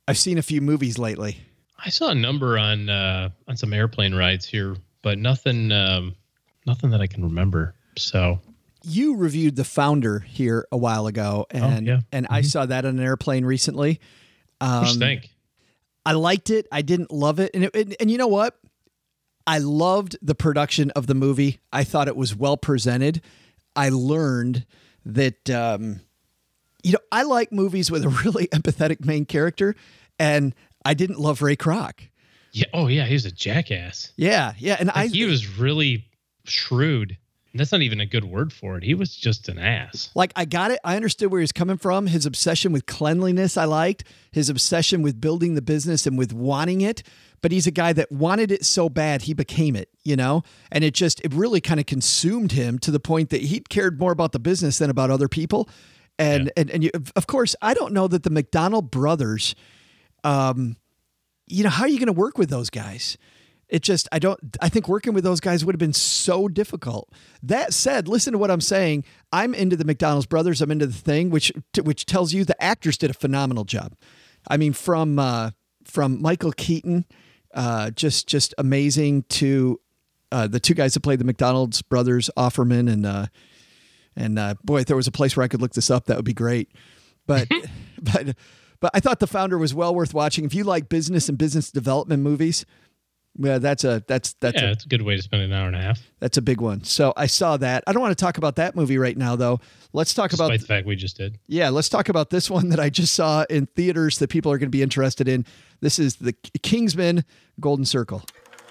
I've seen a few movies lately. I saw a number on uh, on some airplane rides here, but nothing um, nothing that I can remember. So you reviewed The Founder here a while ago, and oh, yeah. and mm-hmm. I saw that on an airplane recently. Um, What you think? I liked it. I didn't love it, and it, and, and you know what? I loved the production of the movie. I thought it was well presented. I learned that um, you know I like movies with a really empathetic main character, and I didn't love Ray Kroc. Yeah. Oh, yeah. He was a jackass. Yeah, yeah, and Like, I he was really shrewd. That's not even a good word for it. He was just an ass. Like, I got it. I understood where he's coming from. His obsession with cleanliness, I liked. His obsession with building the business and with wanting it. But he's a guy that wanted it so bad, he became it, you know? And it just, it really kind of consumed him to the point that he cared more about the business than about other people. And, yeah. and, and you, of course, I don't know that the McDonald brothers, um, you know, how are you going to work with those guys? It just, I don't, I think working with those guys would have been so difficult. That said, listen to what I'm saying. I'm into the McDonald's brothers. I'm into the thing, which, which tells you the actors did a phenomenal job. I mean, from, uh, from Michael Keaton, uh, just, just amazing to, uh, the two guys that played the McDonald's brothers, Offerman and, uh, and, uh, boy, if there was a place where I could look this up, that would be great. But, but, but I thought The Founder was well worth watching. If you like business and business development movies, yeah, that's a that's that's yeah, a, it's a good way to spend an hour and a half. That's a big one. So I saw that. I don't want to talk about that movie right now, though. Let's talk Despite about the fact we just did. Yeah, let's talk about this one that I just saw in theaters that people are going to be interested in. This is The Kingsman: Golden Circle.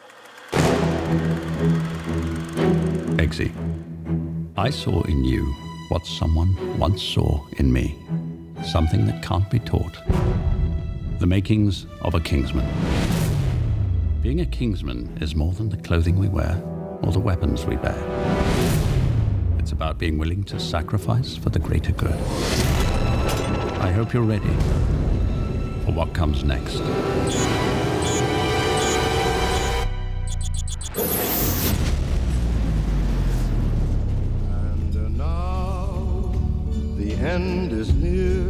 Eggsy, I saw in you what someone once saw in me. Something that can't be taught. The makings of a Kingsman. Being a Kingsman is more than the clothing we wear or the weapons we bear. It's about being willing to sacrifice for the greater good. I hope you're ready for what comes next. And now the end is near.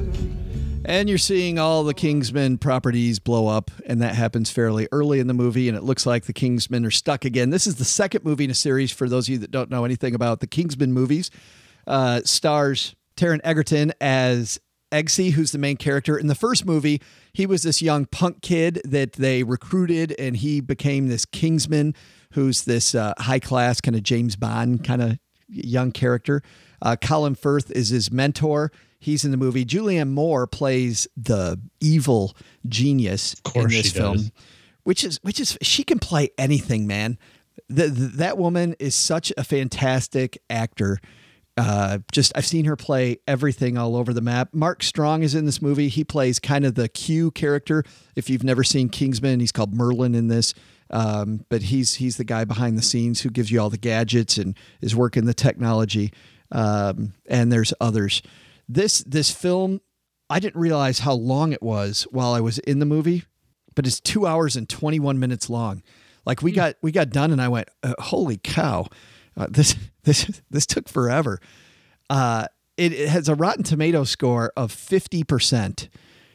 And you're seeing all the Kingsman properties blow up, and that happens fairly early in the movie, and it looks like the Kingsmen are stuck again. This is the second movie in a series, for those of you that don't know anything about the Kingsman movies. Uh, stars Taron Egerton as Eggsy, who's the main character. In the first movie, he was this young punk kid that they recruited, and he became this Kingsman, who's this uh, high-class kind of James Bond kind of young character. Uh, Colin Firth is his mentor. He's in the movie. Julianne Moore plays the evil genius in this film, does. which is which is she can play anything, man. The, the, that woman is such a fantastic actor. Uh, just I've seen her play everything all over the map. Mark Strong is in this movie. He plays kind of the Q character. If you've never seen Kingsman, he's called Merlin in this. Um, but he's he's the guy behind the scenes who gives you all the gadgets and is working the technology. Um, and there's others. This this film, I didn't realize how long it was while I was in the movie, but it's two hours and twenty-one minutes long. Like we got we got done, and I went, uh, "Holy cow, uh, this this this took forever." Uh, it, it has a Rotten Tomato score of fifty percent.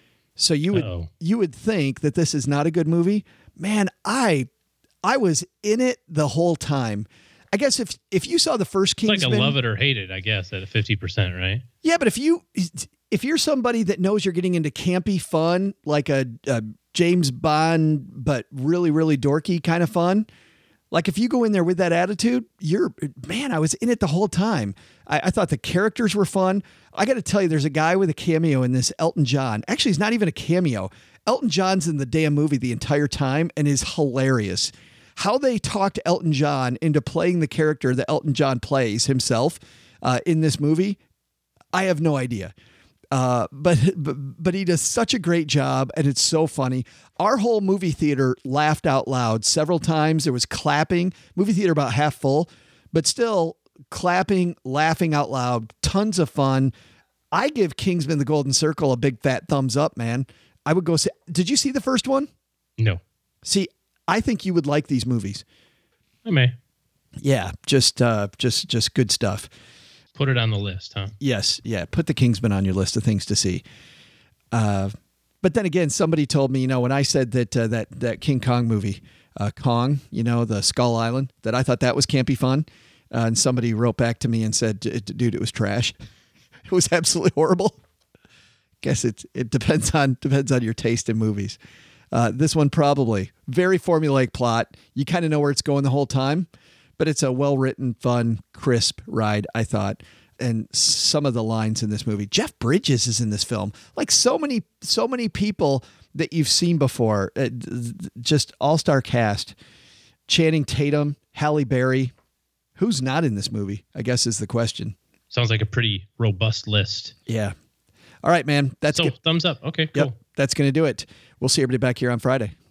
So you would Uh-oh. you would think that this is not a good movie, man. I I was in it the whole time. I guess if if you saw the first Kingsman, it's like a love it or hate it, I guess, at a fifty percent, right? Yeah, but if you if you're somebody that knows you're getting into campy fun, like a, a James Bond, but really really dorky kind of fun, like if you go in there with that attitude, you're man. I was in it the whole time. I, I thought the characters were fun. I got to tell you, there's a guy with a cameo in this, Elton John. Actually, he's not even a cameo. Elton John's in the damn movie the entire time and is hilarious. How they talked Elton John into playing the character that Elton John plays himself uh, in this movie, I have no idea. Uh, but, but but he does such a great job, and it's so funny. Our whole movie theater laughed out loud several times. There was clapping. Movie theater about half full, but still clapping, laughing out loud. Tons of fun. I give Kingsman: The Golden Circle a big fat thumbs up, man. I would go see. Did you see the first one? No. See, I think you would like these movies. I may. Yeah, just uh, just just good stuff. Put it on the list, huh? Yes, yeah. Put the Kingsman on your list of things to see. Uh, But then again, somebody told me, you know, when I said that uh, that that King Kong movie, uh, Kong, you know, the Skull Island, that I thought that was campy fun, uh, and somebody wrote back to me and said, "Dude, it was trash. It was absolutely horrible." Guess it it depends on depends on your taste in movies. Uh, this one probably very formulaic plot. You kind of know where it's going the whole time, but it's a well written, fun, crisp ride, I thought. And some of the lines in this movie, Jeff Bridges is in this film, like so many, so many people that you've seen before. Uh, just all-star cast. Channing Tatum, Halle Berry. Who's not in this movie, I guess is the question. Sounds like a pretty robust list. Yeah. All right, man. That's so good. Thumbs up. Okay, cool. Yep, that's going to do it. We'll see everybody back here on Friday.